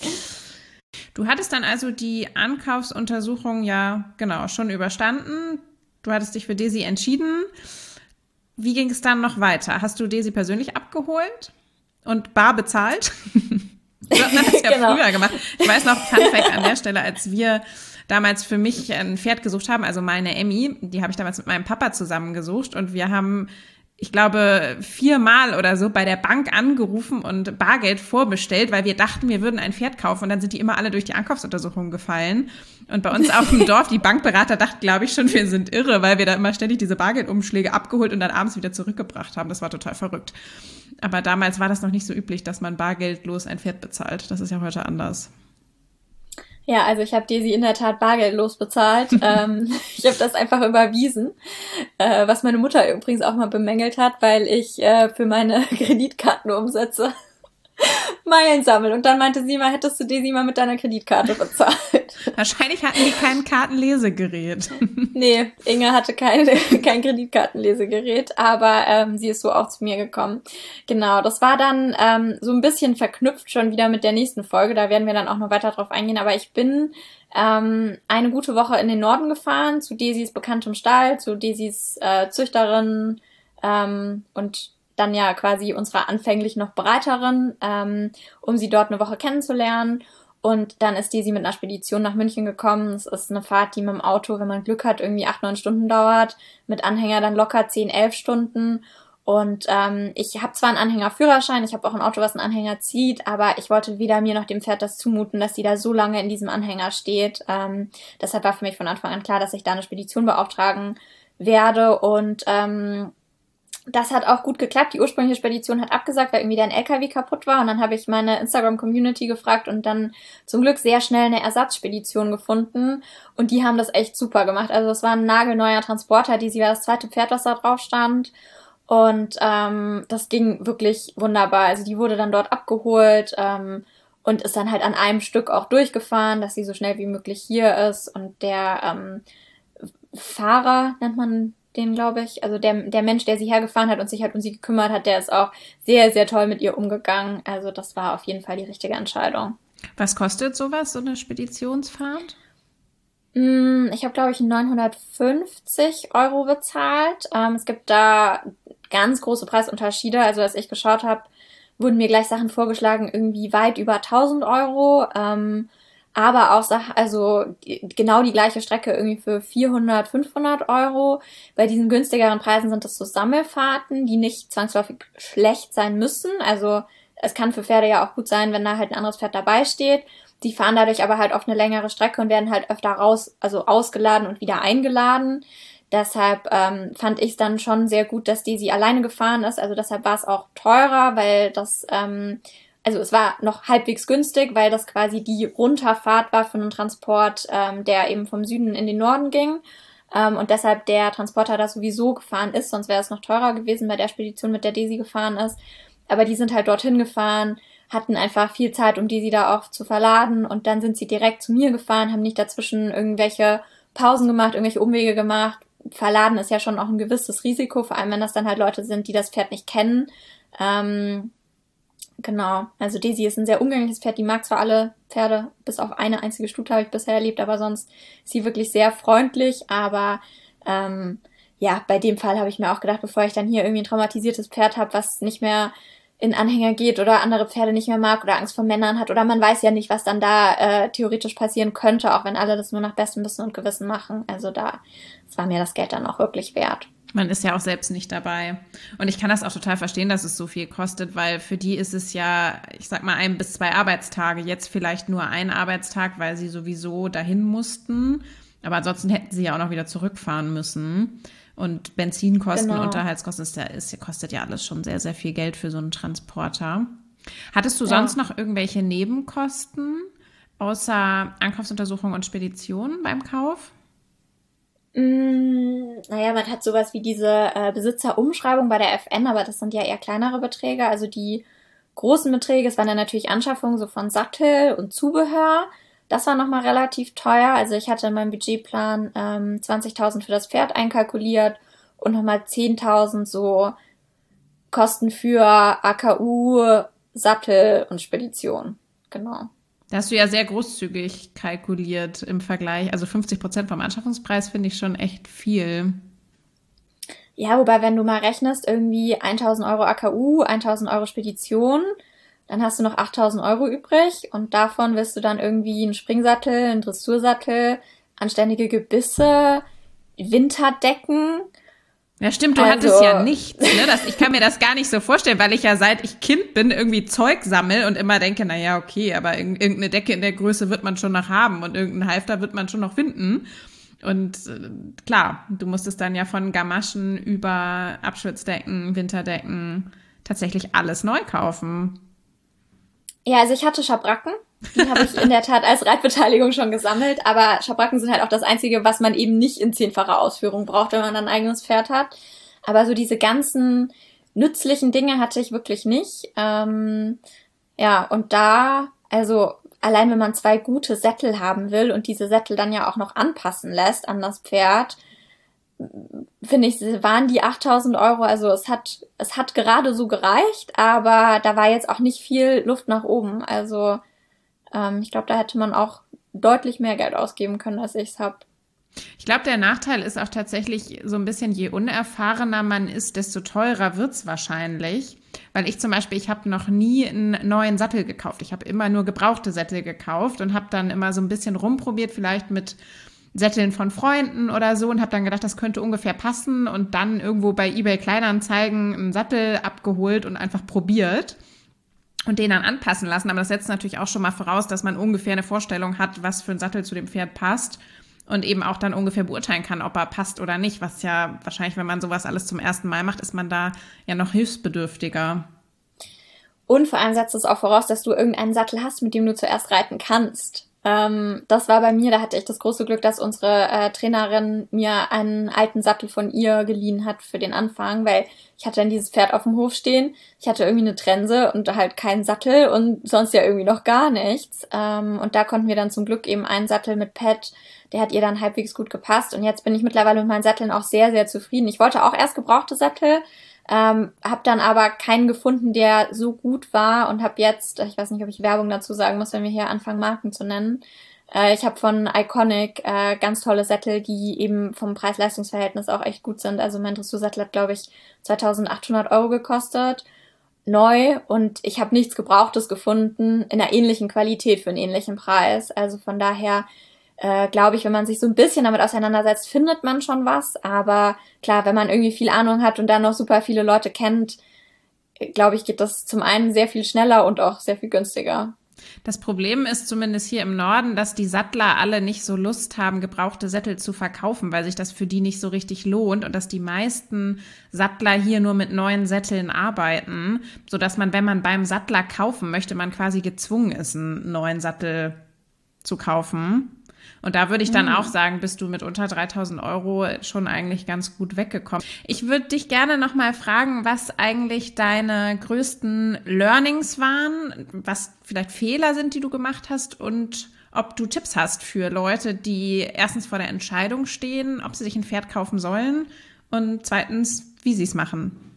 Du hattest dann also die Ankaufsuntersuchung ja, genau, schon überstanden. Du hattest dich für Daisy entschieden. Wie ging es dann noch weiter? Hast du Daisy persönlich abgeholt und bar bezahlt? Du hast das ja genau. früher gemacht. Ich weiß noch, Fun Fact an der Stelle, als wir damals für mich ein Pferd gesucht haben, also meine Emmy, die habe ich damals mit meinem Papa zusammengesucht und wir haben, ich glaube, viermal oder so bei der Bank angerufen und Bargeld vorbestellt, weil wir dachten, wir würden ein Pferd kaufen und dann sind die immer alle durch die Ankaufsuntersuchung gefallen. Und bei uns auf dem Dorf, die Bankberater dachten, glaube ich, schon, wir sind irre, weil wir da immer ständig diese Bargeldumschläge abgeholt und dann abends wieder zurückgebracht haben. Das war total verrückt. Aber damals war das noch nicht so üblich, dass man bargeldlos ein Pferd bezahlt. Das ist ja heute anders. Ja, also ich habe Daisy in der Tat bargeldlos bezahlt. ähm, ich habe das einfach überwiesen, äh, was meine Mutter übrigens auch mal bemängelt hat, weil ich äh, für meine Kreditkartenumsätze Meilen sammeln. Und dann meinte sie mal, hättest du Daisy mal mit deiner Kreditkarte bezahlt. Wahrscheinlich hatten die kein Kartenlesegerät. Nee, Inge hatte kein, kein Kreditkartenlesegerät, aber ähm, sie ist so auch zu mir gekommen. Genau, das war dann ähm, so ein bisschen verknüpft schon wieder mit der nächsten Folge. Da werden wir dann auch noch weiter drauf eingehen. Aber ich bin ähm, eine gute Woche in den Norden gefahren, zu Daisys bekanntem Stall, zu Daisys äh, Züchterin ähm, und dann ja quasi unserer anfänglich noch Bereiterin, ähm, um sie dort eine Woche kennenzulernen. Und dann ist Daisy mit einer Spedition nach München gekommen. Es ist eine Fahrt, die mit dem Auto, wenn man Glück hat, irgendwie acht, neun Stunden dauert. Mit Anhänger dann locker zehn, elf Stunden. Und ähm, ich habe zwar einen Anhängerführerschein, ich habe auch ein Auto, was einen Anhänger zieht, aber ich wollte weder mir noch dem Pferd das zumuten, dass sie da so lange in diesem Anhänger steht. Ähm, deshalb war für mich von Anfang an klar, dass ich da eine Spedition beauftragen werde. Und ähm, das hat auch gut geklappt. Die ursprüngliche Spedition hat abgesagt, weil irgendwie der L K W kaputt war. Und dann habe ich meine Instagram-Community gefragt und dann zum Glück sehr schnell eine Ersatzspedition gefunden. Und die haben das echt super gemacht. Also es war ein nagelneuer Transporter. Die sie war das zweite Pferd, was da drauf stand. Und ähm, das ging wirklich wunderbar. Also die wurde dann dort abgeholt ähm, und ist dann halt an einem Stück auch durchgefahren, dass sie so schnell wie möglich hier ist. Und der ähm, Fahrer, nennt man den, glaube ich, also der, der Mensch, der sie hergefahren hat und sich halt um sie gekümmert hat, der ist auch sehr, sehr toll mit ihr umgegangen. Also das war auf jeden Fall die richtige Entscheidung. Was kostet sowas, so eine Speditionsfahrt? Ich habe, glaube ich, neunhundertfünfzig Euro bezahlt. Ähm, es gibt da ganz große Preisunterschiede. Also als ich geschaut habe, wurden mir gleich Sachen vorgeschlagen, irgendwie weit über tausend Euro. Ähm, aber auch Sachen, also genau die gleiche Strecke irgendwie für vierhundert, fünfhundert Euro. Bei diesen günstigeren Preisen sind das so Sammelfahrten, die nicht zwangsläufig schlecht sein müssen. Also es kann für Pferde ja auch gut sein, wenn da halt ein anderes Pferd dabei steht. Die fahren dadurch aber halt auf eine längere Strecke und werden halt öfter raus, also ausgeladen und wieder eingeladen. Deshalb ähm, fand ich es dann schon sehr gut, dass Daisy alleine gefahren ist. Also deshalb war es auch teurer, weil das, ähm, also es war noch halbwegs günstig, weil das quasi die Runterfahrt war für einen Transport, ähm, der eben vom Süden in den Norden ging. Ähm, und deshalb der Transporter da sowieso gefahren ist, sonst wäre es noch teurer gewesen bei der Spedition, mit der Daisy gefahren ist. Aber die sind halt dorthin gefahren, hatten einfach viel Zeit, um Daisy da auch zu verladen. Und dann sind sie direkt zu mir gefahren, haben nicht dazwischen irgendwelche Pausen gemacht, irgendwelche Umwege gemacht. Verladen ist ja schon auch ein gewisses Risiko, vor allem wenn das dann halt Leute sind, die das Pferd nicht kennen. Ähm, genau, also Daisy ist ein sehr umgängliches Pferd, die mag zwar alle Pferde, bis auf eine einzige Stute habe ich bisher erlebt, aber sonst ist sie wirklich sehr freundlich, aber ähm, ja, bei dem Fall habe ich mir auch gedacht, bevor ich dann hier irgendwie ein traumatisiertes Pferd habe, was nicht mehr in Anhänger geht oder andere Pferde nicht mehr mag oder Angst vor Männern hat oder man weiß ja nicht, was dann da äh, theoretisch passieren könnte, auch wenn alle das nur nach bestem Wissen und Gewissen machen. Also da, das war mir das Geld dann auch wirklich wert. Man ist ja auch selbst nicht dabei. Und ich kann das auch total verstehen, dass es so viel kostet, weil für die ist es ja, ich sag mal, ein bis zwei Arbeitstage. Jetzt vielleicht nur ein Arbeitstag, weil sie sowieso dahin mussten. Aber ansonsten hätten sie ja auch noch wieder zurückfahren müssen. Und Benzinkosten, genau. Unterhaltskosten, ist ja, ist, kostet ja alles schon sehr, sehr viel Geld für so einen Transporter. Hattest du ja. sonst noch irgendwelche Nebenkosten außer Ankaufsuntersuchung und Spedition beim Kauf? Mm, naja, man hat sowas wie diese äh, Besitzerumschreibung bei der F N, aber das sind ja eher kleinere Beträge. Also die großen Beträge, es waren dann natürlich Anschaffungen so von Sattel und Zubehör. Das war nochmal relativ teuer. Also ich hatte in meinem Budgetplan ähm, zwanzigtausend für das Pferd einkalkuliert und nochmal zehntausend so Kosten für A K U, Sattel und Spedition. Genau. Da hast du ja sehr großzügig kalkuliert im Vergleich. Also fünfzig Prozent vom Anschaffungspreis finde ich schon echt viel. Ja, wobei, wenn du mal rechnest, irgendwie eintausend Euro A K U, eintausend Euro Spedition, dann hast du noch achttausend Euro übrig und davon wirst du dann irgendwie einen Springsattel, einen Dressursattel, anständige Gebisse, Winterdecken. Ja, stimmt, du also, hattest ja nichts, ne? Das, ich kann mir das gar nicht so vorstellen, weil ich ja seit ich Kind bin irgendwie Zeug sammel und immer denke, na ja, okay, aber irgendeine Decke in der Größe wird man schon noch haben und irgendein Halfter wird man schon noch finden. Und äh, klar, du musstest dann ja von Gamaschen über Abschützdecken, Winterdecken tatsächlich alles neu kaufen. Ja, also ich hatte Schabracken. Die habe ich in der Tat als Reitbeteiligung schon gesammelt. Aber Schabracken sind halt auch das Einzige, was man eben nicht in zehnfacher Ausführung braucht, wenn man ein eigenes Pferd hat. Aber so diese ganzen nützlichen Dinge hatte ich wirklich nicht. Ähm, Ja, und da, also allein wenn man zwei gute Sättel haben will und diese Sättel dann ja auch noch anpassen lässt an das Pferd, finde ich, waren die achttausend Euro, also es hat, es hat gerade so gereicht, aber da war jetzt auch nicht viel Luft nach oben. Also ähm, ich glaube, da hätte man auch deutlich mehr Geld ausgeben können, als ich es habe. Ich glaube, der Nachteil ist auch tatsächlich so ein bisschen, je unerfahrener man ist, desto teurer wird's wahrscheinlich. Weil ich zum Beispiel, ich habe noch nie einen neuen Sattel gekauft. Ich habe immer nur gebrauchte Sättel gekauft und habe dann immer so ein bisschen rumprobiert, vielleicht mit Sätteln von Freunden oder so, und habe dann gedacht, das könnte ungefähr passen, und dann irgendwo bei eBay Kleinanzeigen einen Sattel abgeholt und einfach probiert und den dann anpassen lassen. Aber das setzt natürlich auch schon mal voraus, dass man ungefähr eine Vorstellung hat, was für ein Sattel zu dem Pferd passt. Und eben auch dann ungefähr beurteilen kann, ob er passt oder nicht. Was ja wahrscheinlich, wenn man sowas alles zum ersten Mal macht, ist man da ja noch hilfsbedürftiger. Und vor allem setzt es auch voraus, dass du irgendeinen Sattel hast, mit dem du zuerst reiten kannst. Ähm, das war bei mir, da hatte ich das große Glück, dass unsere äh, Trainerin mir einen alten Sattel von ihr geliehen hat für den Anfang, weil ich hatte dann dieses Pferd auf dem Hof stehen, ich hatte irgendwie eine Trense und halt keinen Sattel und sonst ja irgendwie noch gar nichts. Ähm, und da konnten wir dann zum Glück eben einen Sattel mit Pad, der hat ihr dann halbwegs gut gepasst, und jetzt bin ich mittlerweile mit meinen Sätteln auch sehr, sehr zufrieden. Ich wollte auch erst gebrauchte Sättel, ähm, habe dann aber keinen gefunden, der so gut war, und habe jetzt, ich weiß nicht, ob ich Werbung dazu sagen muss, wenn wir hier anfangen, Marken zu nennen. Äh, ich habe von Iconic äh, ganz tolle Sättel, die eben vom Preis-Leistungs-Verhältnis auch echt gut sind. Also mein Dressursattel hat, glaube ich, zweitausendachthundert Euro gekostet, neu, und ich habe nichts Gebrauchtes gefunden in einer ähnlichen Qualität für einen ähnlichen Preis. Also von daher äh, glaube ich, wenn man sich so ein bisschen damit auseinandersetzt, findet man schon was. Aber klar, wenn man irgendwie viel Ahnung hat und dann noch super viele Leute kennt, glaube ich, geht das zum einen sehr viel schneller und auch sehr viel günstiger. Das Problem ist zumindest hier im Norden, dass die Sattler alle nicht so Lust haben, gebrauchte Sättel zu verkaufen, weil sich das für die nicht so richtig lohnt, und dass die meisten Sattler hier nur mit neuen Sätteln arbeiten, sodass man, wenn man beim Sattler kaufen möchte, man quasi gezwungen ist, einen neuen Sattel zu kaufen. Und da würde ich dann auch sagen, bist du mit unter dreitausend Euro schon eigentlich ganz gut weggekommen. Ich würde dich gerne noch mal fragen, was eigentlich deine größten Learnings waren, was vielleicht Fehler sind, die du gemacht hast, und ob du Tipps hast für Leute, die erstens vor der Entscheidung stehen, ob sie sich ein Pferd kaufen sollen, und zweitens, wie sie es machen.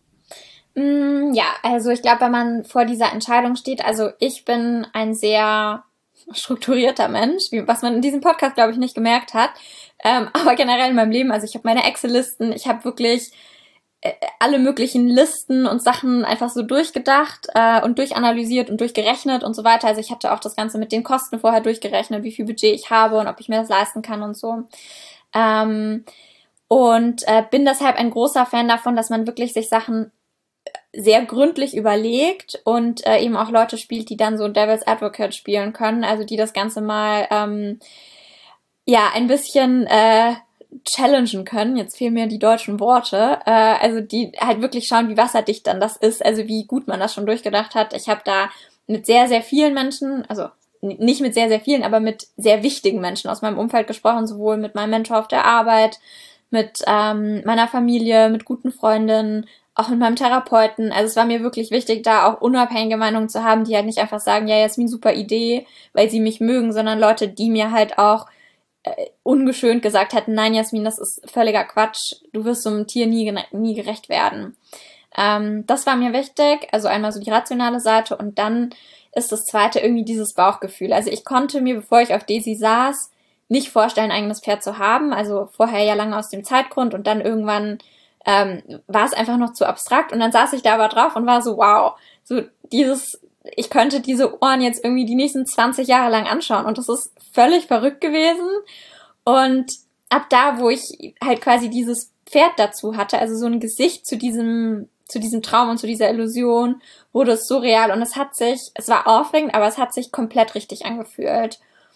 Ja, also ich glaube, wenn man vor dieser Entscheidung steht, also ich bin ein sehr strukturierter Mensch, wie, was man in diesem Podcast, glaube ich, nicht gemerkt hat, ähm, aber generell in meinem Leben, also ich habe meine Excel-Listen, ich habe wirklich äh, alle möglichen Listen und Sachen einfach so durchgedacht äh, und durchanalysiert und durchgerechnet und so weiter. Also ich hatte auch das Ganze mit den Kosten vorher durchgerechnet, wie viel Budget ich habe und ob ich mir das leisten kann und so. Ähm, und äh, bin deshalb ein großer Fan davon, dass man wirklich sich Sachen sehr gründlich überlegt und äh, eben auch Leute spielt, die dann so Devil's Advocate spielen können, also die das Ganze mal ähm, ja ein bisschen äh, challengen können. Jetzt fehlen mir die deutschen Worte. Äh, also die halt wirklich schauen, wie wasserdicht dann das ist, also wie gut man das schon durchgedacht hat. Ich habe da mit sehr, sehr vielen Menschen, also nicht mit sehr, sehr vielen, aber mit sehr wichtigen Menschen aus meinem Umfeld gesprochen, sowohl mit meinem Mentor auf der Arbeit, mit ähm, meiner Familie, mit guten Freundinnen, auch mit meinem Therapeuten. Also es war mir wirklich wichtig, da auch unabhängige Meinungen zu haben, die halt nicht einfach sagen, ja, Jasmin, super Idee, weil sie mich mögen, sondern Leute, die mir halt auch äh, ungeschönt gesagt hätten, nein, Jasmin, das ist völliger Quatsch, du wirst so einem Tier nie, nie gerecht werden. Ähm, das war mir wichtig, also einmal so die rationale Seite, und dann ist das zweite irgendwie dieses Bauchgefühl. Also ich konnte mir, bevor ich auf Daisy saß, nicht vorstellen, ein eigenes Pferd zu haben, also vorher ja lange aus dem Zeitgrund, und dann irgendwann ähm, war es einfach noch zu abstrakt, und dann saß ich da aber drauf und war so, wow, so dieses, ich könnte diese Ohren jetzt irgendwie die nächsten zwanzig Jahre lang anschauen, und das ist völlig verrückt gewesen. Und ab da, wo ich halt quasi dieses Pferd dazu hatte, also so ein Gesicht zu diesem, zu diesem Traum und zu dieser Illusion, wurde es so real, und es hat sich, es war aufregend, aber es hat sich komplett richtig angefühlt.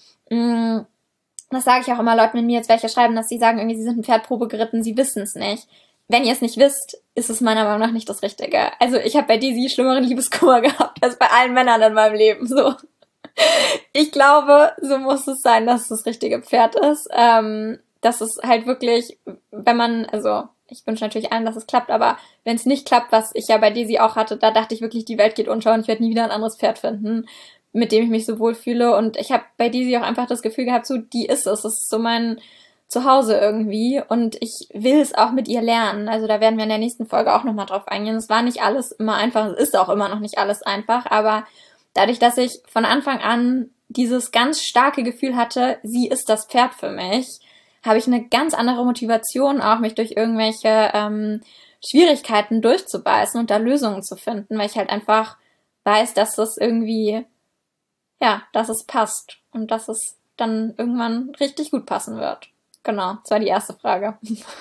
Das sage ich auch immer Leuten, wenn mir jetzt welche schreiben, dass sie sagen, irgendwie, sie sind ein Pferdprobe geritten, sie wissen es nicht. Wenn ihr es nicht wisst, ist es meiner Meinung nach nicht das Richtige. Also ich habe bei Daisy schlimmeren Liebeskummer gehabt als bei allen Männern in meinem Leben. So, ich glaube, so muss es sein, dass es das richtige Pferd ist. Ähm, das ist halt wirklich, wenn man, also ich wünsche natürlich allen, dass es klappt, aber wenn es nicht klappt, was ich ja bei Daisy auch hatte, da dachte ich wirklich, die Welt geht unter und ich werde nie wieder ein anderes Pferd finden, mit dem ich mich so wohlfühle. Und ich habe bei Daisy auch einfach das Gefühl gehabt, so, die ist es. Das ist so mein Zuhause irgendwie. Und ich will es auch mit ihr lernen. Also da werden wir in der nächsten Folge auch nochmal drauf eingehen. Es war nicht alles immer einfach. Es ist auch immer noch nicht alles einfach. Aber dadurch, dass ich von Anfang an dieses ganz starke Gefühl hatte, sie ist das Pferd für mich, habe ich eine ganz andere Motivation, auch mich durch irgendwelche ähm, Schwierigkeiten durchzubeißen und da Lösungen zu finden, weil ich halt einfach weiß, dass das irgendwie, ja, dass es passt und dass es dann irgendwann richtig gut passen wird. Genau, das war die erste Frage.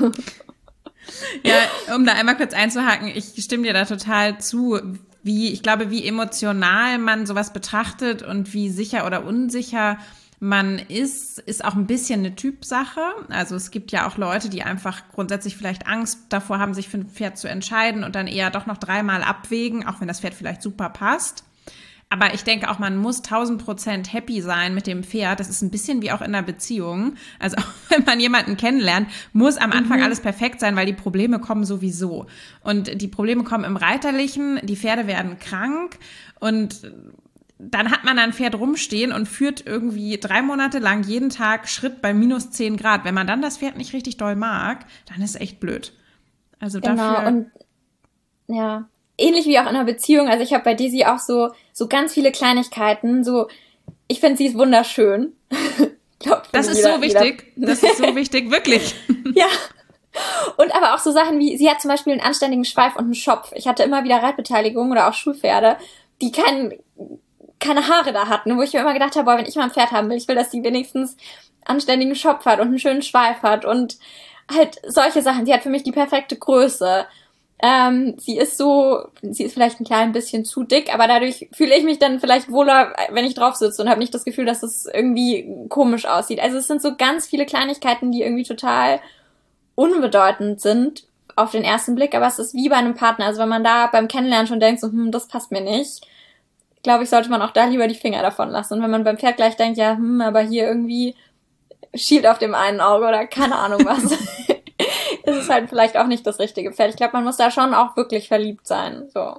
Ja, um da einmal kurz einzuhaken, ich stimme dir da total zu, wie, ich glaube, wie emotional man sowas betrachtet und wie sicher oder unsicher man ist, ist auch ein bisschen eine Typsache. Also es gibt ja auch Leute, die einfach grundsätzlich vielleicht Angst davor haben, sich für ein Pferd zu entscheiden und dann eher doch noch dreimal abwägen, auch wenn das Pferd vielleicht super passt. Aber ich denke auch, man muss tausend Prozent happy sein mit dem Pferd. Das ist ein bisschen wie auch in einer Beziehung. Also auch wenn man jemanden kennenlernt, muss am Anfang mhm. alles perfekt sein, weil die Probleme kommen sowieso. Und die Probleme kommen im Reiterlichen, die Pferde werden krank und dann hat man ein Pferd rumstehen und führt irgendwie drei Monate lang jeden Tag Schritt bei minus zehn Grad. Wenn man dann das Pferd nicht richtig doll mag, dann ist es echt blöd. Also genau, dafür... Und ja, ähnlich wie auch in einer Beziehung. Also ich habe bei Daisy auch so so ganz viele Kleinigkeiten. So, ich finde, sie ist wunderschön. Glaub, das ist jeder, so wichtig. Jeder. Das ist so wichtig, wirklich. Ja. Und aber auch so Sachen wie, sie hat zum Beispiel einen anständigen Schweif und einen Schopf. Ich hatte immer wieder Reitbeteiligung oder auch Schulpferde, die keinen keine Haare da hatten, wo ich mir immer gedacht habe, boah, wenn ich mal ein Pferd haben will, ich will, dass die wenigstens anständigen Schopf hat und einen schönen Schweif hat und halt solche Sachen. Sie hat für mich die perfekte Größe. Ähm, sie ist so, sie ist vielleicht ein klein bisschen zu dick, aber dadurch fühle ich mich dann vielleicht wohler, wenn ich drauf sitze und habe nicht das Gefühl, dass es irgendwie komisch aussieht. Also es sind so ganz viele Kleinigkeiten, die irgendwie total unbedeutend sind auf den ersten Blick, aber es ist wie bei einem Partner. Also wenn man da beim Kennenlernen schon denkt, so, hm, das passt mir nicht, glaube ich, sollte man auch da lieber die Finger davon lassen. Und wenn man beim Pferd gleich denkt, ja, hm, aber hier irgendwie schielt auf dem einen Auge oder keine Ahnung was, ist es halt vielleicht auch nicht das richtige Pferd. Ich glaube, man muss da schon auch wirklich verliebt sein. So.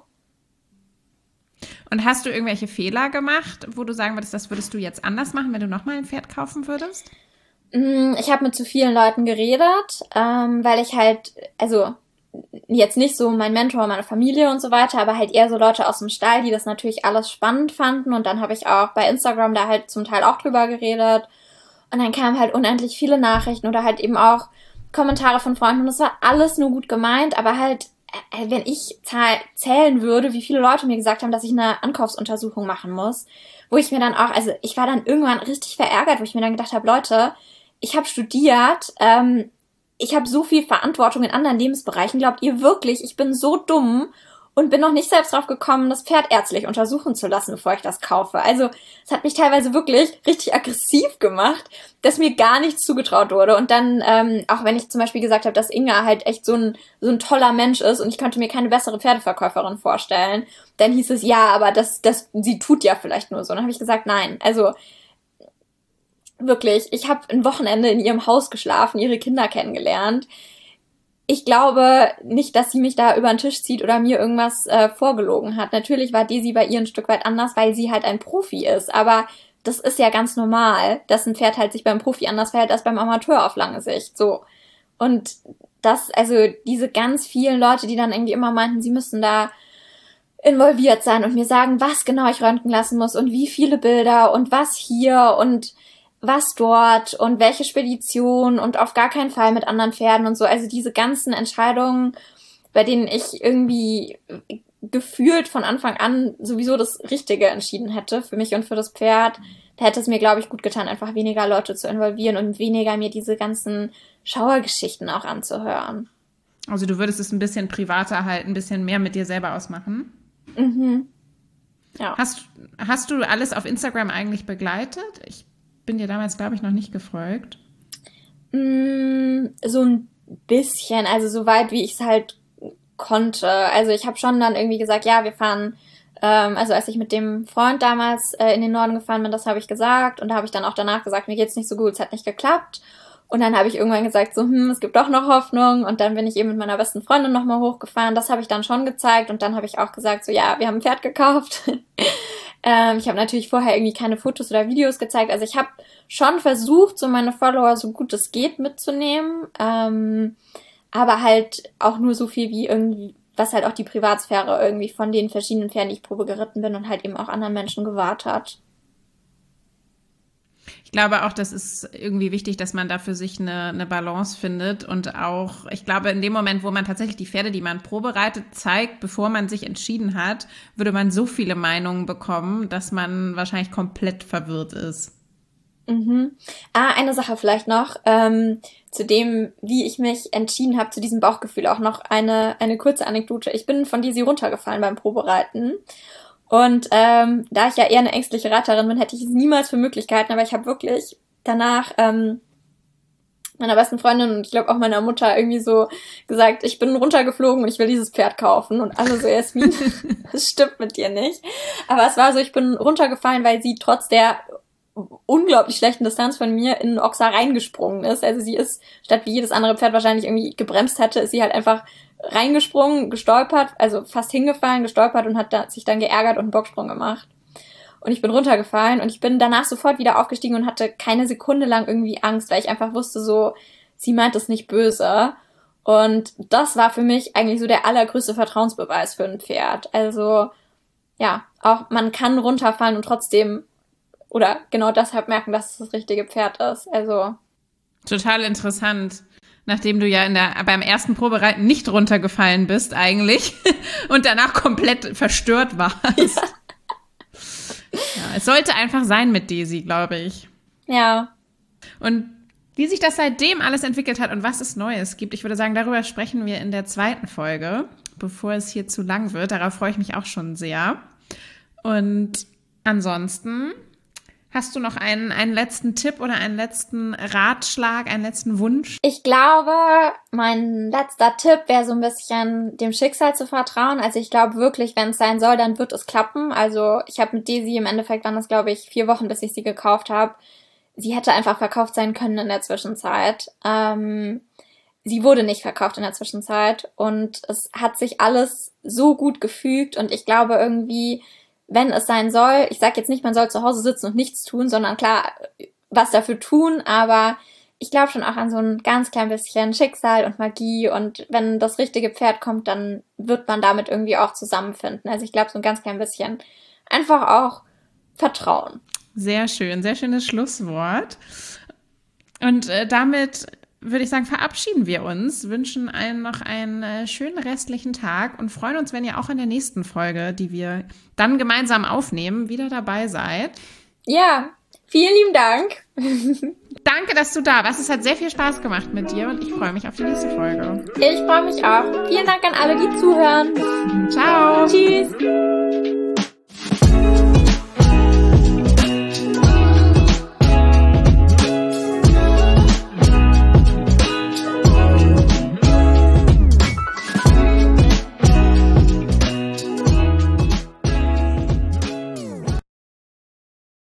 Und hast du irgendwelche Fehler gemacht, wo du sagen würdest, das würdest du jetzt anders machen, wenn du nochmal ein Pferd kaufen würdest? Ich habe mit zu vielen Leuten geredet, ähm, weil ich halt, also jetzt nicht so mein Mentor, meine Familie und so weiter, aber halt eher so Leute aus dem Stall, die das natürlich alles spannend fanden. Und dann habe ich auch bei Instagram da halt zum Teil auch drüber geredet. Und dann kamen halt unendlich viele Nachrichten oder halt eben auch Kommentare von Freunden. Und es war alles nur gut gemeint, aber halt, äh, wenn ich zählen würde, wie viele Leute mir gesagt haben, dass ich eine Ankaufsuntersuchung machen muss, wo ich mir dann auch, also ich war dann irgendwann richtig verärgert, wo ich mir dann gedacht habe, Leute, ich habe studiert, ähm, ich habe so viel Verantwortung in anderen Lebensbereichen. Glaubt ihr wirklich, ich bin so dumm und bin noch nicht selbst drauf gekommen, das Pferd ärztlich untersuchen zu lassen, bevor ich das kaufe? Also es hat mich teilweise wirklich richtig aggressiv gemacht, dass mir gar nichts zugetraut wurde. Und dann, ähm, auch wenn ich zum Beispiel gesagt habe, dass Inga halt echt so ein so ein toller Mensch ist und ich könnte mir keine bessere Pferdeverkäuferin vorstellen, dann hieß es, ja, aber das, das, sie tut ja vielleicht nur so. Und dann habe ich gesagt, nein, also wirklich, ich habe ein Wochenende in ihrem Haus geschlafen, ihre Kinder kennengelernt. Ich glaube nicht, dass sie mich da über den Tisch zieht oder mir irgendwas äh, vorgelogen hat. Natürlich war Daisy bei ihr ein Stück weit anders, weil sie halt ein Profi ist. Aber das ist ja ganz normal, dass ein Pferd halt sich beim Profi anders verhält als beim Amateur auf lange Sicht. So. Und das, also diese ganz vielen Leute, die dann irgendwie immer meinten, sie müssen da involviert sein und mir sagen, was genau ich röntgen lassen muss und wie viele Bilder und was hier und was dort und welche Spedition und auf gar keinen Fall mit anderen Pferden und so. Also diese ganzen Entscheidungen, bei denen ich irgendwie gefühlt von Anfang an sowieso das Richtige entschieden hätte für mich und für das Pferd, da hätte es mir, glaube ich, gut getan, einfach weniger Leute zu involvieren und weniger mir diese ganzen Schauergeschichten auch anzuhören. Also du würdest es ein bisschen privater halten, ein bisschen mehr mit dir selber ausmachen? Mhm. Ja. Hast, hast du alles auf Instagram eigentlich begleitet? Ich bin dir damals, glaube ich, noch nicht gefolgt. Mm, so ein bisschen, also so weit, wie ich es halt konnte. Also ich habe schon dann irgendwie gesagt, ja, wir fahren, ähm, also als ich mit dem Freund damals äh, in den Norden gefahren bin, das habe ich gesagt. Und da habe ich dann auch danach gesagt, mir geht's nicht so gut, es hat nicht geklappt. Und dann habe ich irgendwann gesagt, so, hm, es gibt doch noch Hoffnung. Und dann bin ich eben mit meiner besten Freundin nochmal hochgefahren. Das habe ich dann schon gezeigt. Und dann habe ich auch gesagt, so, ja, wir haben ein Pferd gekauft. ähm, ich habe natürlich vorher irgendwie keine Fotos oder Videos gezeigt. Also ich habe schon versucht, so meine Follower so gut es geht mitzunehmen. Ähm, aber halt auch nur so viel wie irgendwie, was halt auch die Privatsphäre irgendwie von den verschiedenen Pferden, die ich Probe geritten bin und halt eben auch anderen Menschen gewahrt hat. Ich glaube auch, das ist irgendwie wichtig, dass man da für sich eine, eine Balance findet und auch, ich glaube, in dem Moment, wo man tatsächlich die Pferde, die man probereitet, zeigt, bevor man sich entschieden hat, würde man so viele Meinungen bekommen, dass man wahrscheinlich komplett verwirrt ist. Mhm. Ah, eine Sache vielleicht noch, ähm, zu dem, wie ich mich entschieden habe, zu diesem Bauchgefühl auch noch eine, eine kurze Anekdote. Ich bin von Daisy runtergefallen beim Probereiten. Und ähm, da ich ja eher eine ängstliche Reiterin bin, hätte ich es niemals für Möglichkeiten, aber ich habe wirklich danach ähm, meiner besten Freundin und ich glaube auch meiner Mutter irgendwie so gesagt, ich bin runtergeflogen und ich will dieses Pferd kaufen. Und alle so, Jasmin, das stimmt mit dir nicht. Aber es war so, ich bin runtergefallen, weil sie trotz der unglaublich schlechten Distanz von mir in einen Ochser reingesprungen ist. Also sie ist, statt wie jedes andere Pferd wahrscheinlich irgendwie gebremst hätte, ist sie halt einfach reingesprungen, gestolpert, also fast hingefallen, gestolpert und hat da, sich dann geärgert und einen Bocksprung gemacht. Und ich bin runtergefallen und ich bin danach sofort wieder aufgestiegen und hatte keine Sekunde lang irgendwie Angst, weil ich einfach wusste so, sie meint es nicht böse. Und das war für mich eigentlich so der allergrößte Vertrauensbeweis für ein Pferd. Also, ja, auch man kann runterfallen und trotzdem oder genau deshalb merken, dass es das richtige Pferd ist. Also. Total interessant. Nachdem du ja in der, beim ersten Probereiten nicht runtergefallen bist eigentlich und danach komplett verstört warst. Ja. Ja, es sollte einfach sein mit Daisy, glaube ich. Ja. Und wie sich das seitdem alles entwickelt hat und was es Neues gibt, ich würde sagen, darüber sprechen wir in der zweiten Folge, bevor es hier zu lang wird. Darauf freue ich mich auch schon sehr. Und ansonsten... Hast du noch einen, einen letzten Tipp oder einen letzten Ratschlag, einen letzten Wunsch? Ich glaube, mein letzter Tipp wäre so ein bisschen dem Schicksal zu vertrauen. Also ich glaube wirklich, wenn es sein soll, dann wird es klappen. Also ich habe mit Daisy im Endeffekt waren das, glaube ich, vier Wochen, bis ich sie gekauft habe. Sie hätte einfach verkauft sein können in der Zwischenzeit. Ähm, sie wurde nicht verkauft in der Zwischenzeit und es hat sich alles so gut gefügt und ich glaube irgendwie... Wenn es sein soll, ich sage jetzt nicht, man soll zu Hause sitzen und nichts tun, sondern klar, was dafür tun, aber ich glaube schon auch an so ein ganz klein bisschen Schicksal und Magie und wenn das richtige Pferd kommt, dann wird man damit irgendwie auch zusammenfinden. Also ich glaube so ein ganz klein bisschen einfach auch Vertrauen. Sehr schön, sehr schönes Schlusswort. Und äh, damit würde ich sagen, verabschieden wir uns, wünschen allen noch einen äh, schönen restlichen Tag und freuen uns, wenn ihr auch in der nächsten Folge, die wir dann gemeinsam aufnehmen, wieder dabei seid. Ja, vielen lieben Dank. Danke, dass du da warst. Es hat sehr viel Spaß gemacht mit dir und ich freue mich auf die nächste Folge. Ich freue mich auch. Vielen Dank an alle, die zuhören. Ciao. Tschüss.